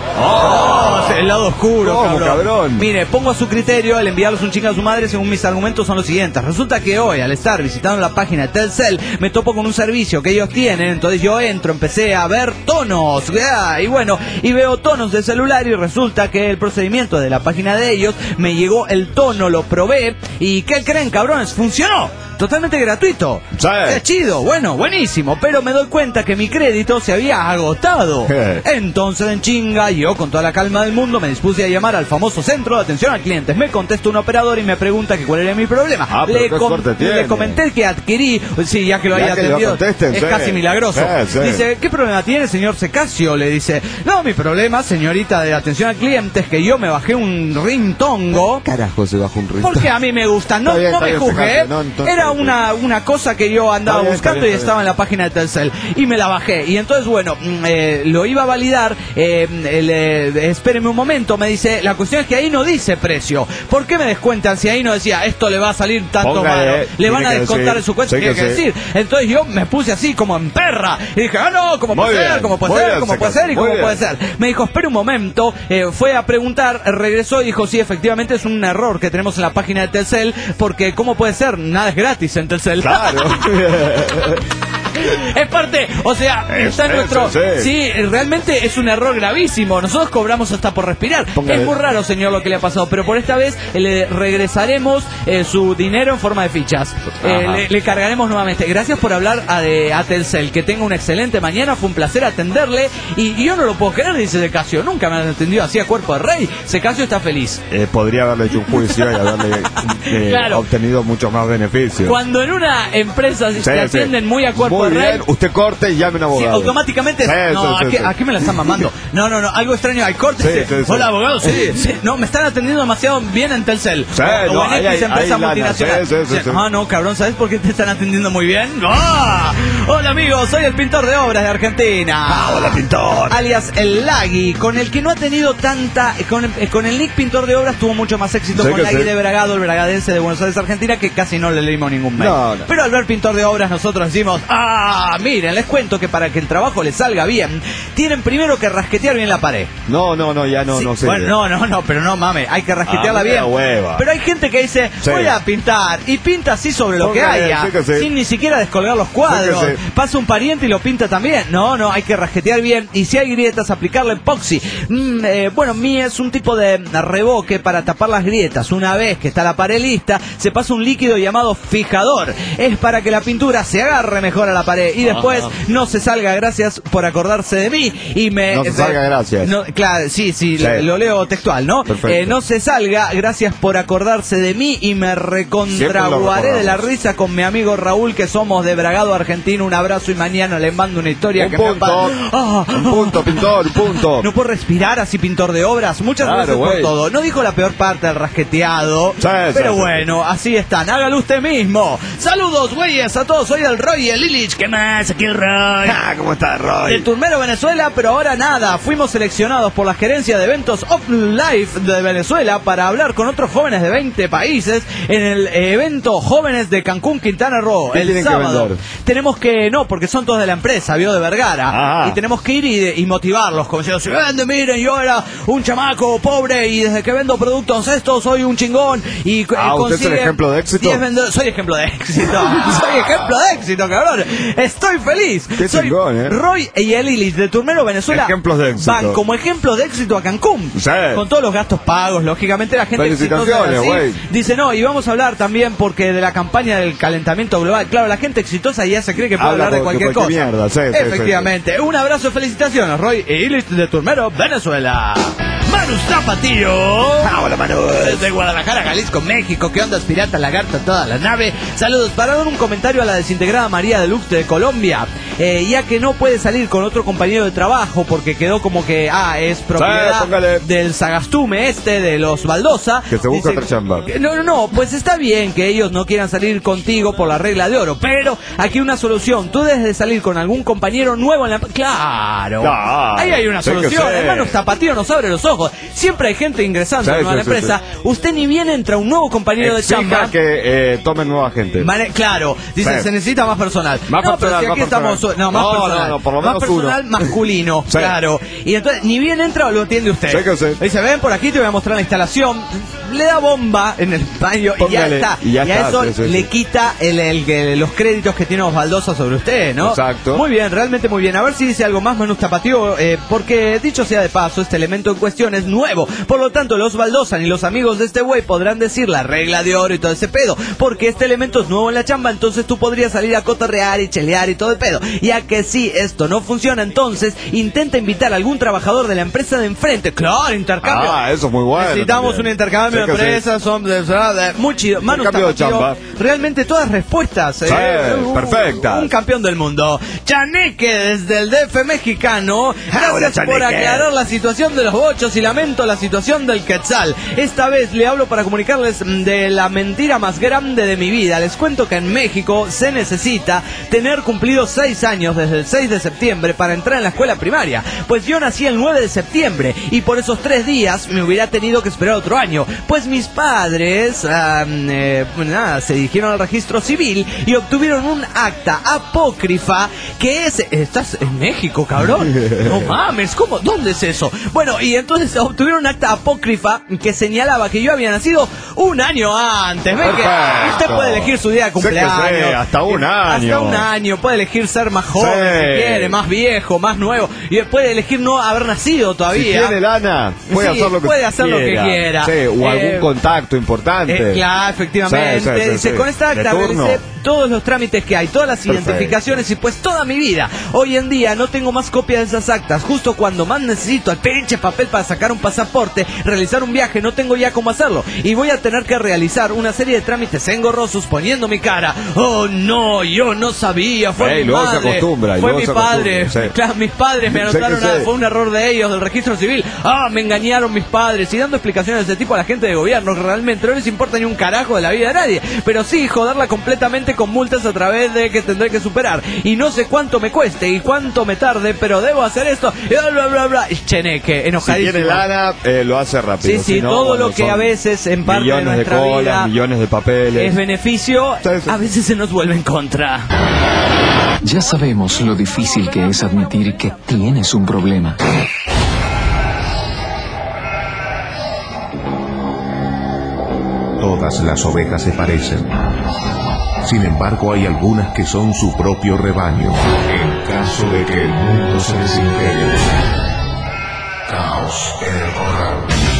Oh, el lado oscuro, ¿Cómo, cabrón. cabrón? Mire, pongo a su criterio el enviarlos un chingo a su madre según mis argumentos son los siguientes. Resulta que hoy, al estar visitando la página de Telcel, me topo con un servicio que ellos tienen, entonces yo entro, empecé a ver tonos, ah, y bueno, y veo tonos de celular y resulta que el procedimiento de la página de ellos, me llegó el tono, lo probé, y ¿qué creen, cabrones? ¡Funcionó! Totalmente gratuito. Sí. Qué chido, bueno, buenísimo. Pero me doy cuenta que mi crédito se había agotado. Entonces, en chinga, yo con toda la calma del mundo me dispuse a llamar al famoso centro de atención a clientes. Me contesta un operador y me pregunta que cuál era mi problema. Ah, pero le, qué com- suerte tiene. le comenté que adquirí, sí, ya que lo Ya haya que lo atendido, contesten, es sí. casi milagroso. Sí, sí. Dice, ¿qué problema tiene, señor Secasio? Le dice, no, mi problema, señorita de atención a clientes, es que yo me bajé un rintongo. Carajo, se bajó un ritmo. Porque a mí me gusta, no, Está bien, no está me bien, juzgué, Secasio, no, entonces- era una, una cosa que yo andaba Está bien, está buscando bien, y está estaba bien. en la página de Telcel y me la bajé. Y entonces, bueno, mm, eh, lo iba a validar, eh, el, eh, espéreme un momento, me dice, la cuestión es que ahí no dice precio. ¿Por qué me descuentan si ahí no decía, esto le va a salir tanto Póngale, malo? Le tiene van a que descontar decir, en su cuenta, sí tiene que que sí. decir. Entonces yo me puse así como en perra y dije, ah, no, ¿cómo Muy puede ser? bien, ¿Cómo puede muy ser? bien, ¿Cómo puede Secasio, ser? ¿Y muy cómo bien. puede ser? Me dijo, espera un momento, eh, fue a preguntar, regresó y dijo, sí, efectivamente es un error que tenemos en la página de Telcel, porque ¿cómo puede ser? Nada es gratis en Telcel. Claro. Es parte, o sea, Es- está en es- nuestro... sí. Sí, realmente es un error gravísimo. Nosotros cobramos hasta por respirar. Póngale. Es muy raro, señor, lo que le ha pasado, pero por esta vez eh, le regresaremos eh, su dinero en forma de fichas. Eh, Ajá. le, le cargaremos nuevamente. Gracias por hablar a, de, a Telcel. Que tenga una excelente mañana. Fue un placer atenderle. Y, y yo no lo puedo creer, dice Secasio. Nunca me han atendido así a cuerpo de rey. Secasio está feliz. Eh, podría haberle hecho un juicio y haberle eh, Claro. obtenido muchos más beneficios. Cuando en una empresa Sí, te sí. atienden muy a cuerpo Muy de rey... bien, usted corte y llame a un Sí, abogado. automáticamente. Sí, no, sí, sí, aquí, sí. aquí me la están mamando. No, no, no, algo extraño. Hay cortes. Sí, dice, sí, sí. Hola, abogado. Sí, sí. No, me están atendiendo demasiado bien en Telcel. Sí, o, no, o en ahí X hay- empresa hay lana. multinacional. Sí, sí, sí, sí. Ah, no, cabrón, ¿sabes por qué te están atendiendo muy bien? ¡Ah! Hola amigos, soy el pintor de obras de Argentina. Ah, hola pintor. Alias el Lagui, con el que no ha tenido tanta... Con, con el nick pintor de obras tuvo mucho más éxito Sí con que Lagui sí. de Bragado, el bragadense de Buenos Aires, Argentina, que casi no le leímos ningún mail. No, no. Pero al ver pintor de obras nosotros decimos, ah, miren, les cuento que para que el trabajo les salga bien, tienen primero que rasquetear bien la pared. No, no, no, ya no, Sí, no sé. bueno, no, no, no, pero no mames, hay que rasquetearla Ah, bien. mira, hueva. Pero hay gente que dice, Sí. voy a pintar, y pinta así sobre lo Póngale, que haya, sí que sí. sin ni siquiera descolgar los cuadros. Sí que sí. Pasa un pariente y lo pinta también. No, no, hay que rasquetear bien, y si hay grietas, aplicarle epoxi. Mm, eh, bueno, mi es un tipo de reboque para tapar las grietas. Una vez que está la pared lista, se pasa un líquido llamado fijador. Es para que la pintura se agarre mejor a la pared, y después Ajá. no se salga. Gracias por acordarse de mí. Y me, No se salga, gracias. No, claro, sí, sí, Sí. Lo, lo leo textual, ¿no? Perfecto. Eh, no se salga, gracias por acordarse de mí, y me Siempre lo recontraguaré de la recordamos. risa con mi amigo Raúl, que somos de Bragado, Argentina. Un abrazo y mañana le mando una historia Un que punto, me apa- Ah, un punto, pintor, un punto. no puedo respirar así, pintor de obras. Muchas Claro, gracias por güey. todo. No dijo la peor parte del rasqueteado. Sí, pero sí, sí. bueno, así están. Hágalo usted mismo. Saludos, güeyes, a todos. Soy el Roy y el Lilich. ¿Qué más? Aquí el Roy. Ah, ¿cómo está, Roy? De Turmero, Venezuela, pero ahora nada. Fuimos seleccionados por la gerencia de eventos Of Life de Venezuela para hablar con otros jóvenes de veinte países en el evento Jóvenes de Cancún, Quintana Roo. ¿Qué El tienen que sábado. vender? Tenemos que, no, porque son todos de la empresa, vio, de Vergara. Ah. Y tenemos que ir y, y motivarlos, como diciendo, si vende, miren, yo era un chamaco pobre y desde que vendo productos estos soy un chingón. Y eh, Ah, ¿usted es el consigue ejemplo de éxito? diez vende- Soy ejemplo de éxito. Soy ejemplo de éxito, cabrón. Estoy feliz. Qué Soy chingón, ¿eh? Roy y el Illich de Turmero, Venezuela. Ejemplos de éxito. Van como ejemplos de éxito a Cancún. Sí. Con todos los gastos pagos, lógicamente la gente exitosa Felicitaciones, así. güey. Dice, no, y vamos a hablar también porque de la campaña del calentamiento global. Claro, la gente exitosa ya se cree que puede Habla hablar de con- de cualquier cualquier cosa. mierda, sí, sí, Efectivamente. Un abrazo, felicitaciones, Roy y Illich de Turmero, Venezuela. Manu Zapatillo. Ah, hola, Manu. Desde Guadalajara, Jalisco, México. ¿Qué ondas, pirata, lagarta, toda la nave? Saludos. Para dar un comentario a la desintegrada María de Luxe de Colombia, eh, ya que no puede salir con otro compañero de trabajo porque quedó como que, ah, es propiedad póngale. del Sagastume este, de los Baldosa. Que se busca Dice- otra chamba. que- No, no, no, pues está bien que ellos no quieran salir contigo por la regla de oro, pero aquí una solución. Tú debes de salir con algún compañero nuevo en la... Claro. Claro. Ahí hay una Sí que solución. sí. Hermano, Tapatío nos abre los ojos. Siempre hay gente ingresando Sí, ¿no? a sí, la sí, empresa. Usted ni bien entra un nuevo compañero de Exija chamba. que eh, tomen nueva gente. Mane- claro, dice, Sí. se necesita más personal. Más no, personal, pero si aquí más personal. estamos, no, más No, personal. no, no, por lo más menos personal uno. masculino, Sí. claro. Y entonces, ni bien entra o lo atiende usted. Sí que sí. Dice, ven por aquí, te voy a mostrar la instalación. Le da bomba en el baño y ya Póngale, está. y ya a está, eso sí, sí, le sí. quita el, el- el- los créditos que tiene Osvaldosa sobre usted, ¿no? Exacto. Muy bien, realmente muy bien. A ver si dice algo más Manu Tapatío, eh, porque dicho sea de paso, este elemento en cuestión es nuevo. Por lo tanto, los Baldosa y los amigos de este güey podrán decir la regla de oro y todo ese pedo. Porque este elemento es nuevo en la chamba, entonces tú podrías salir a cotorrear y chelear y todo el pedo. Ya que si esto no funciona, entonces intenta invitar a algún trabajador de la empresa de enfrente. Claro, intercambio. Ah, eso es muy bueno. Necesitamos también. un intercambio Sí de que sí. empresas, son de- de- muy chido. Manu Intercambio de Tapatío, chamba. realmente todas respuestas. Sí, un- perfectas. Un campeón del mundo. Chaneque desde el D F mexicano. Gracias Hola, por Chaneque. aclarar la situación de los bochos y lamento la situación del Quetzal. Esta vez le hablo para comunicarles mm, de la mentira más grande de mi vida. Les cuento que en México se necesita tener cumplido seis años desde el seis de septiembre para entrar en la escuela primaria. Pues yo nací el nueve de septiembre y por esos tres días me hubiera tenido que esperar otro año. Pues mis padres ah, eh, nada, se dirigieron al registro civil y obtuvieron un acta apócrifa que es... ¿Estás en México, cabrón? No mames, ¿cómo? ¿Dónde es eso? Bueno, y entonces obtuvieron un acta apócrifa que señalaba que yo había nacido un año antes. ¿Ven que Perfecto. usted puede elegir su día de Sé que cumpleaños? sí, hasta un Eh, año. Hasta un año. Puede elegir ser más joven Sí. si quiere, más viejo, más nuevo. Y puede elegir no haber nacido Si todavía. tiene lana, puede Sí, hacer lo que puede hacer lo que quiera. quiera. Sí, o algún Eh, contacto importante. Eh, claro, efectivamente. Sí, sí, sí, Dice, sí. con esta De acta turno. realicé todos los trámites que hay, todas las Perfecto. identificaciones y pues toda mi vida. Hoy en día no tengo más copias de esas actas. Justo cuando más necesito el pinche papel para sacar un pasaporte, realizar un viaje, no tengo ya cómo hacerlo. Y voy a tener que realizar una serie de trámites engorrosos poniendo mi cara. Oh, no, yo no sabía, fue Ey, mi luego se madre, acostumbra, y fue luego mi se padre, acostumbra, sí. claro, mis padres me Sé anotaron, que a- sé. fue un error de ellos, del registro civil. Ah, me engañaron mis padres. Y dando explicaciones de ese tipo a la gente de gobierno, que realmente no les importa ni un carajo de la vida de nadie. Pero sí, joderla completamente con multas a través de que tendré que superar. Y no sé cuánto me cueste y cuánto me tarde, pero debo hacer esto. Y bla, bla, bla, bla. Y Cheneque, Si enojadísimo. tiene lana, eh, lo hace rápido. Sí, sí, Si no, todo bueno, lo que son a veces en parte de millones de nuestra colas, vida millones de papeles. es beneficio, Sí, sí. a veces se nos vuelve en contra. Ya sabemos lo difícil que es admitir que tienes un problema. Todas las ovejas se parecen. Sin embargo, hay algunas que son su propio rebaño. En caso de que el mundo se desintegre. Caos en el corral.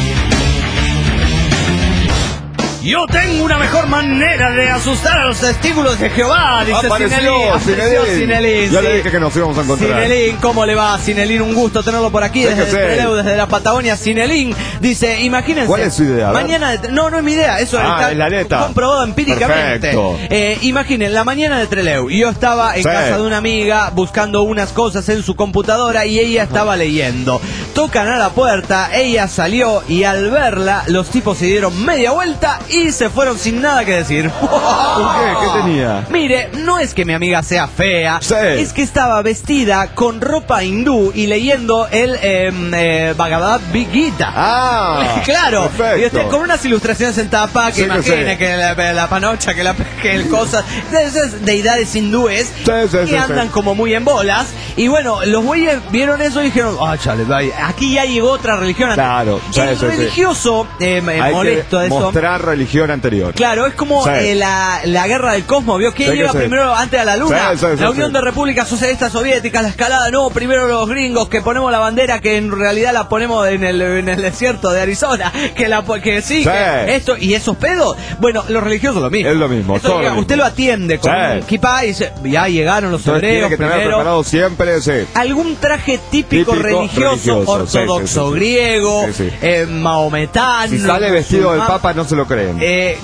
Yo tengo una mejor manera de asustar a los testículos de Jehová, dice Apareció Sinelín. Apareció Sinelín. Sinelín, Ya sí. le dije que nos íbamos a encontrar. Sinelín, ¿cómo le va? Sinelín, un gusto tenerlo por aquí Sí desde que sí. Trelew, desde la Patagonia. Sinelín dice, imagínense. ¿Cuál es su idea? A ver. Mañana de, no, no es mi idea, eso Ah, está es la neta. comprobado empíricamente. Perfecto. Eh, imaginen, la mañana de Trelew, yo estaba en Sí. casa de una amiga buscando unas cosas en su computadora y ella estaba leyendo. Tocan a la puerta, ella salió y al verla, los tipos se dieron media vuelta y se fueron sin nada que decir. ¿Por qué? ¿Qué tenía? Mire, no es que mi amiga sea fea, Sí. es que estaba vestida con ropa hindú y leyendo el eh, eh, Bhagavad Gita. Ah, Claro, perfecto. y usted con unas ilustraciones en tapa que Sí, que imagine sí. que la, la panocha, que, la, que el cosa, de esas deidades hindúes Sí, sí, que sí, andan sí. como muy en bolas. Y bueno, los güeyes vieron eso y dijeron, ah, chale, vaya, aquí ya llegó otra religión. Claro, sí, el sí, sí. religioso, eh, eh, Hay molesto que de eso. mostrar religión anterior. Claro, es como Sí. eh, la, la guerra del cosmos, ¿vio? ¿Quién Sí que llega sí. primero antes a la luna? Sí, sí, sí, la Unión sí. de Repúblicas Socialistas Soviéticas, la escalada, no, primero los gringos que ponemos la bandera que en realidad la ponemos en el, en el desierto de Arizona, que la que sí, Sí. que esto, y esos pedos, bueno, los religiosos lo mismo. Es lo mismo, Esto todo llega, lo usted mismo. lo atiende con Sí. un kipá y dice, ya llegaron los Entonces tiene hebreos que tener primero. preparado siempre, sí. Algún traje típico, Típico religioso, religioso, ortodoxo, sí, sí, sí. griego, Sí, sí. eh, maometano. Si sale vestido del musulmán. Papa no se lo creen. Eh,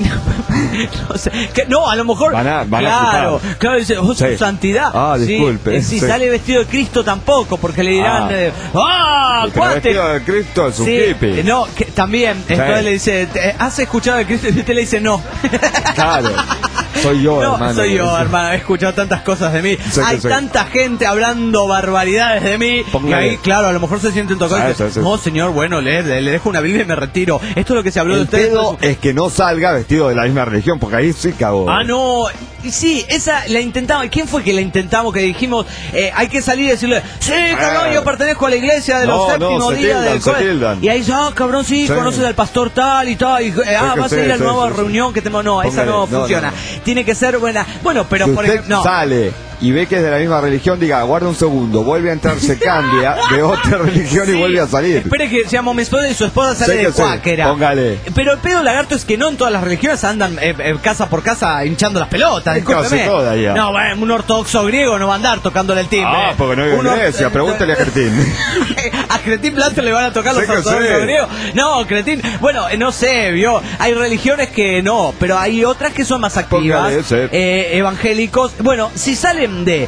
no, sé, que- no, a lo mejor. Van a- van a claro, flipar. claro, dice, oh, su Sí. santidad. Ah, Sí, disculpe, eh, si sí. sale vestido de Cristo tampoco, porque le dirán, Ah. eh, ¡ah! El que no cuate! vestido de Cristo es un Sí, hippie. eh, no, que también. Entonces le dice, "¿Te- ¿has escuchado de Cristo? Y usted le dice, no. Claro. Soy yo, No, hermano. soy yo, hermano. He escuchado tantas cosas de mí. Sí, Hay sí, sí. tanta gente hablando barbaridades de mí. Que Póngale. ahí, claro, a lo mejor se sienten tocados. y Sí, dicen, sí, sí. no, señor, bueno, le, le, le dejo una Biblia y me retiro. Esto es lo que se habló de El ustedes. pedo es que no salga vestido de la misma religión, porque ahí sí cagó. Ah, no. Y sí, esa la intentamos. ¿Quién fue que la intentamos? Que dijimos, eh, hay que salir y decirle, sí, cabrón, Ah. yo pertenezco a la iglesia de No, los no, séptimos se días tildan, del se cole". tildan. Y ahí dice, ah, cabrón, sí, Sí. conoces al pastor tal y tal. Y, eh, ah, que vas sí, a ir a la sí, nueva sí, sí. reunión que tenemos. No, esa Póngale, no no, funciona. no. Tiene que ser buena. Bueno, pero Si por usted ejemplo, no. sale y ve que es de la misma religión, diga, guarda un segundo, vuelve a entrar, se cambia de otra religión y Sí. vuelve a salir. Espere que seamos mi esposa y su esposa sale Sí de que sí, cuáquera. póngale. Pero el pedo lagarto es que no en todas las religiones andan eh, eh, casa por casa hinchando las pelotas. En casi discúlpeme. todas ya. No, bueno, un ortodoxo griego no va a andar tocándole el timbre. Ah, porque no vive Un en or- Grecia, pregúntale a Cretín. A Cretín Blanco le van a tocar los Sí que ortodoxos sí. griegos. No, Cretín. Bueno, eh, no sé, vio. Hay religiones que no, pero hay otras que son más activas. Póngale, sí. eh, evangélicos. Bueno, si salen de eh,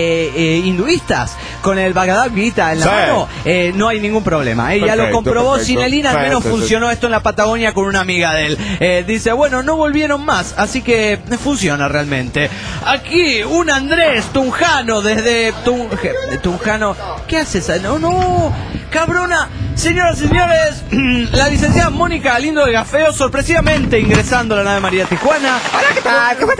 eh, hinduistas con el Bhagavad Gita en la Sí. mano, eh, no hay ningún problema. ¿eh? Ya lo Perfecto, comprobó perfecto. Sinelina, al Sí, menos sí, sí. funcionó esto en la Patagonia con una amiga de él. Eh, dice, bueno, no volvieron más, así que funciona realmente. Aquí, un Andrés Tunjano desde Tun- de Tunjano. ¿Qué haces? No, no, cabrona. Señoras y señores, la licenciada Mónica Galindo de Gafeo, sorpresivamente ingresando a la nave María Tijuana. Hola, ¿qué tal? ¿Cómo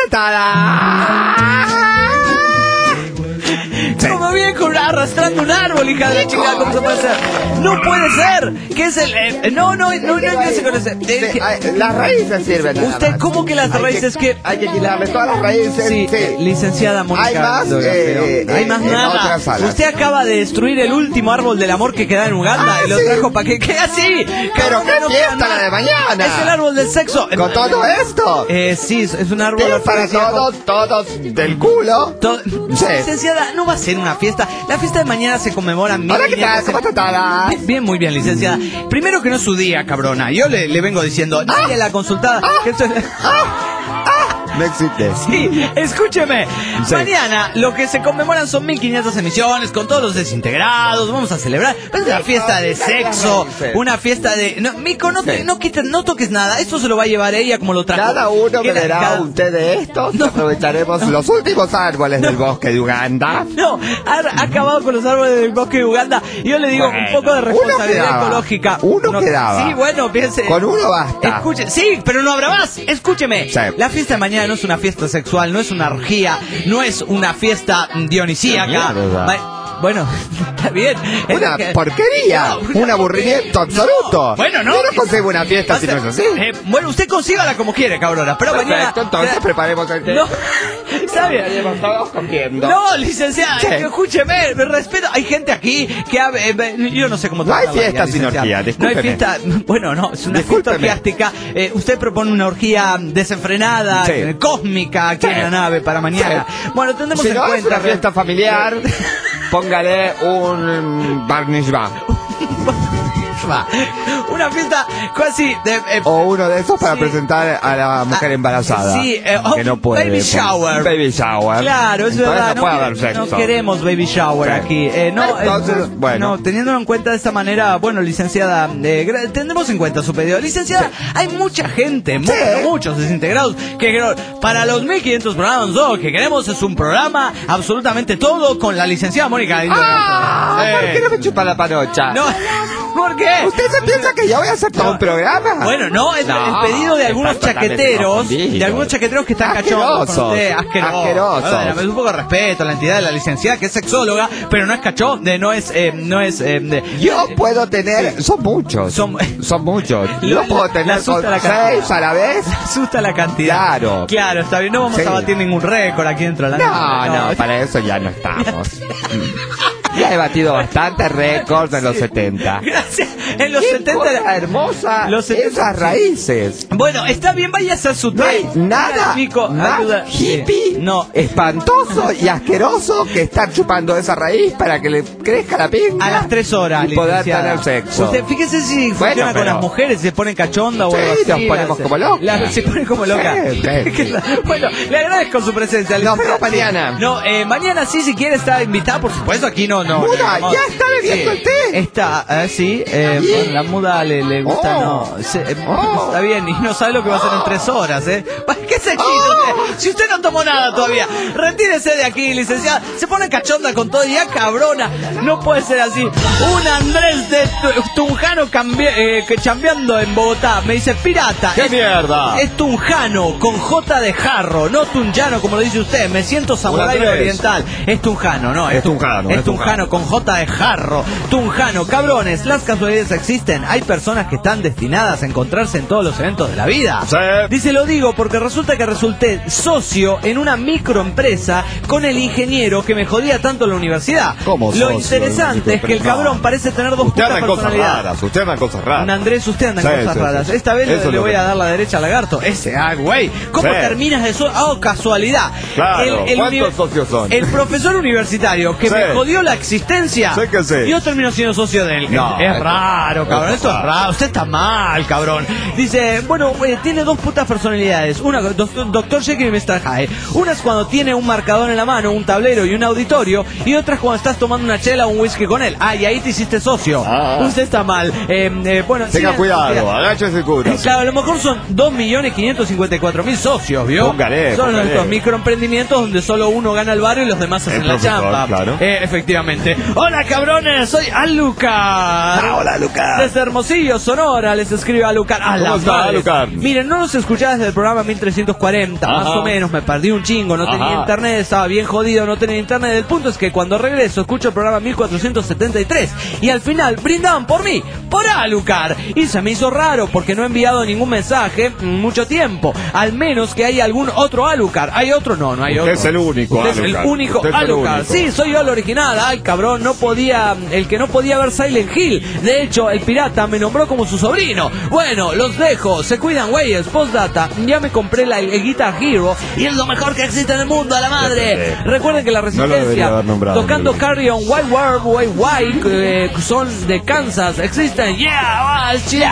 estás? Como bien con arrastrando un árbol, hija de la chingada, ¿cómo se puede ser? No puede ser, que es el... eh, no, no, no, no, no se conoce. Eh, que- Las raíces sirven. nada ¿Usted más. cómo que las Hay raíces que...? Hay que quitarle todas las raíces. Sí, eh, licenciada Mónica. Hay más, Galindo de Gafeo. eh, Hay eh, más en nada. otras salas. Usted acaba de destruir el último árbol del amor que queda en Uganda Ah, y lo sí. trajo para que quede así. Pero qué no fiesta queda la nada. de mañana. Es el árbol del sexo. Con todo esto. Eh, sí, es es un árbol Sí, para afrodisíaco. todos, todos del culo. To- Sí. Licenciada, licenciada, no va a ser una fiesta. La fiesta de mañana se conmemora... Hola, ¿qué tal? ¿Cómo estás todas? Bien, bien, muy bien, licenciada. Primero que no es su día, cabrona. Yo le, le vengo diciendo, nadie la consultada... Ah, que esto es... No existe. Sí, escúcheme. Sí. Mañana lo que se conmemoran son mil quinientas emisiones con todos los desintegrados. Vamos a celebrar. Es una fiesta de sexo, una fiesta de... No, Mico, no, te, no, quites, no toques nada. Esto se lo va a llevar ella como lo trajo. Cada uno Queda- verá cada- un té de estos. No. Aprovecharemos No. los últimos árboles No. del bosque de Uganda. No, ha, ha acabado con los árboles del bosque de Uganda. Y yo le digo Bueno, un poco de uno responsabilidad quedaba. ecológica. Uno No, quedaba. Sí, bueno, piense. Con uno basta. Escuche, sí, pero no habrá más. Escúcheme. Sí. La fiesta de mañana no es una fiesta sexual, no es una orgía, no es una fiesta dionisíaca. Mierda. Ma- Bueno, está bien. Es Una lo que- porquería, No, un aburrimiento absoluto. Bueno, no. Yo no consigo una fiesta O si sea, no es así. eh, bueno, usted consígala como quiere, cabrona. Pero mañana. Perfecto, entonces preparemos el té. No, ¿sabe? Estaríamos todos comiendo. No, licenciada, ¿Qué? es que escúcheme, me respeto. Hay gente aquí que ha, eh, yo no sé cómo No hay tratarla, fiesta sin licenciada. orgía, No hay discúlpeme. fiesta, bueno, no, es una fiesta Discúlpeme. orgiástica. Eh, usted propone una orgía desenfrenada, Sí. eh, cósmica aquí Sí. en la nave para mañana. Sí. Bueno, tendremos Si en no es cuenta una fiesta familiar, póngale un bar mitzvah. una fiesta casi de eh, O uno de esos para Sí. presentar a la mujer Ah, embarazada. sí, eh, oh, que no puede. baby shower. Baby shower. Claro, es Entonces verdad. No, puede que- haber sexo. no queremos baby shower Sí. aquí. Eh, no, Entonces, eh, bueno. no, teniéndolo en cuenta de esta manera, bueno, licenciada, eh, gra- tendremos en cuenta su pedido. Licenciada, hay mucha gente, mu- Sí. muchos desintegrados, que que- para los mil quinientos programas, lo que queremos es un programa absolutamente todo con la licenciada Mónica. Ah, Eh, ¿por qué no me chupa la panocha? No, ¿por qué? ¿Usted se piensa que yo voy a hacer todo No. un programa? Bueno, no, es No, el pedido de está algunos totalmente chaqueteros, confundido. de algunos chaqueteros que están cachondos con Asquerosos, usted, asquerosos. asquerosos. Bueno, es un poco de respeto a la entidad de la licenciada que es sexóloga, pero no es cachonde, no es, eh, no es, eh, de- Yo puedo tener, son muchos, Son- son, muchos. Lo- Yo puedo le tener asusta con la cantidad. seis a la vez. asusta la cantidad. Claro. Claro, está bien, no vamos Sí. a batir ningún récord aquí dentro de la No, nave, no, para eso ya no estamos. Ya he batido bastantes récords en los setenta. Gracias. En los Qué setenta cosa hermosa, los setenta esas raíces. Bueno, está bien, vaya a hacer su No hay té. nada Nico, más ayuda. hippie, No, espantoso y asqueroso que estar chupando esa raíz para que le crezca la pinga. a las tres horas, y poder licenciada. tener sexo. Usted, fíjese si funciona Bueno, con pero- las mujeres, se ponen cachonda o Sí, algo así. nos ponemos las- como locas. las- se ponen como locas. Sí, sí. Que la- bueno, le agradezco su presencia. Nos licenciada. vemos mañana. No, eh, mañana sí, si quiere estar invitada, por supuesto, aquí no, no. Muda, no, ya está bebiendo el té. Está, eh, sí, eh, ¿Sí? bueno, la muda le, le gusta, Oh. no. se- eh, Oh. Está bien, y no sabe lo que va a hacer en tres horas, ¿eh? ¿Qué se chiste usted? Si usted no tomó nada todavía, retírese de aquí, licenciada. Se pone cachonda con todo, ya cabrona. No puede ser así. Un Andrés de Tu- Tunjano cambi- eh, que chambeando en Bogotá me dice pirata. ¡Qué es, mierda! Es Tunjano con J de jarro, no Tunjano como lo dice usted. Me siento samurái Andrés. oriental. Es Tunjano, no. Es Tunjano, Es es Tunjano con J de jarro. Tunjano, cabrones, las casualidades existen. Hay personas que están destinadas a encontrarse en todos los eventos de la vida. Sí. Dice, lo digo porque resulta que resulté socio en una microempresa con el ingeniero que me jodía tanto en la universidad. ¿Cómo Lo socio interesante en es que el microempresa? cabrón parece tener dos Usted putas anda en cosas personalidades. raras, usted anda en cosas Un raras. Andrés, usted anda en Sí, cosas sí, raras. sí, sí. Esta vez Eso le, es le lo voy que- a dar la derecha al lagarto. Ese, ah, güey. ¿Cómo Sí. terminas de eso? Ah, casualidad. Claro, ¿cuántos uni- socios son? El profesor universitario que Sí. me jodió la existencia. Sí que sí. Yo termino siendo socio de él. No, es, es esto- raro, cabrón. esto Esto es es raro. Usted está mal, cabrón. Dice, bueno, eh, tiene dos putas personalidades. Una, doctor, doctor Jekyll y mister Hyde. Una es cuando tiene un marcador en la mano, un tablero y un auditorio. Y otra es cuando estás tomando una chela o un whisky con él. Ah, y ahí te hiciste socio. Ah. Usted está mal. Eh, eh, bueno, Tenga sigan- cuidado, sigan- agáchese y cura. Claro, a lo mejor son dos millones quinientos cincuenta y cuatro mil socios, ¿vio? Póngale, son póngale. estos microemprendimientos donde solo uno gana el barrio y los demás hacen El la profesor, chamba. claro. Eh, efectivamente. Hola, cabrones, soy Alucar. Ah, hola, Alucar. Desde Hermosillo, Sonora, les escribe Alucar. A la ¿Cómo está, madre. Alucar? Miren, no los escuchaba desde el programa mil trescientos cuarenta, más Ajá. o menos, me perdí un chingo, no tenía Ajá. internet, estaba bien jodido, no tenía internet. El punto es que cuando regreso escucho el programa mil cuatrocientos setenta y tres y al final brindaban por mí, por Alucar. Y se me hizo raro porque no he enviado ningún mensaje en mucho tiempo. Al menos que haya algún otro Alucar. ¿Hay otro? No, no hay Usted otro. es el único Usted es el Alucard. único Usted es el Alucard. único. Sí, soy yo el original. Ay, cabrón, no podía, el que no podía ver Silent Hill. De hecho, el pirata me nombró como su sobrino. Bueno, los dejo. Se cuidan, güeyes. Postdata, ya me compré la era el, el Guitar Hero y es lo mejor que existe en el mundo, a la madre. Recuerden que la Resistencia, no nombrado, tocando no. Carry On White World Way White, eh, son de Kansas, existen. Yeah, al chismo,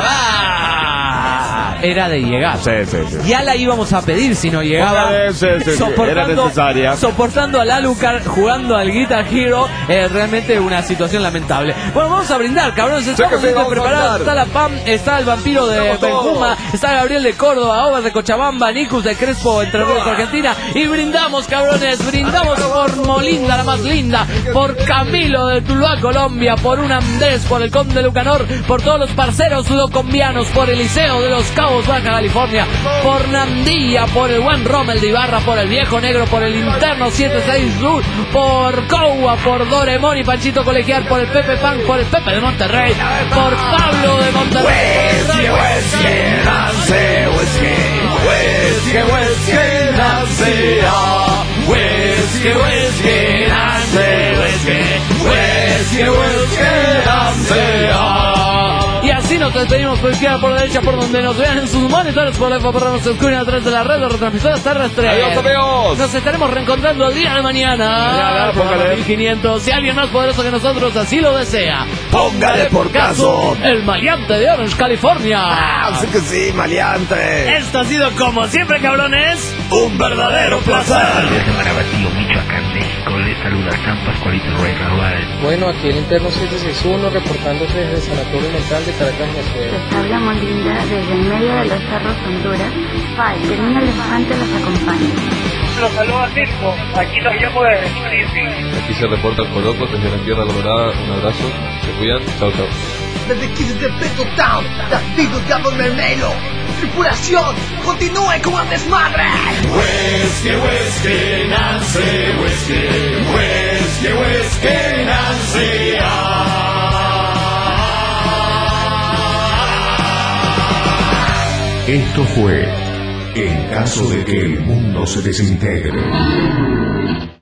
ah. Era de llegar. Sí, sí, sí. Ya la íbamos a pedir si no llegaba. Sí, sí, sí, era necesaria. Soportando al Alucard, jugando al Guitar Hero, eh, realmente una situación lamentable. Bueno, vamos a brindar, cabrones. Estamos sí, sí, vamos preparados. Está la P A M, está el vampiro de Benjuma, está Gabriel de Córdoba, Obas de Cochabamba, Nicus de Crespo, Entre Ríos, Argentina. Y brindamos, cabrones, brindamos por Molinda, la más linda, por Camilo de Tuluá, Colombia, por un Andrés, por el Conde Lucanor, por todos los parceros locombianos, por Eliseo de los Cabos, Baja California, por Nandilla, por el buen Rommel de Ibarra, por el Viejo Negro, por el Interno setenta y seis Sur, por Coua, por Doremón y Panchito Colegial, por el Pepe Pan, por el Pepe de Monterrey, por Pablo de Monterrey. Whisky, whisky, Nancy, whisky, whisky, whisky, Nancy, ah, whisky, whisky, Nancy, whisky, whisky, whisky, Nancy, ah. Y así nos despedimos por izquierda, por derecha, por donde nos vean en sus monitores, por la por nos escuchen a través de la red de retransmisoras terrestres. Adiós, amigos. Nos estaremos reencontrando el día de mañana. Mañana, póngale. mil quinientos. Si alguien más poderoso que nosotros así lo desea, Póngale por caso. el maleante de Orange, California. Ah, sí que sí, maleante. Esto ha sido como siempre, cabrones, Un verdadero placer. Michoacán, México, les saluda San Pascualito Rey Raúl. Bueno, aquí el interno siete seis uno reportándose desde el Sanatorio Mental de Caracas, Venezuela. Les habla Molinda desde en medio de los cerros Honduras. Pai, que el niño elefante los acompañe. Los saluda Circo, aquí los llamo de Springfield. Aquí se reporta el Coloco desde la Tierra Colorada. Un abrazo, se cuidan, chao chao. Desde Kisses de Peto Town, David Gabón Mermelo. Tripulación, continúe con el desmadre. Whisky, whisky, Nancy, whisky, whisky, whisky, Nancy, ah. Esto fue En caso de que el mundo se desintegre.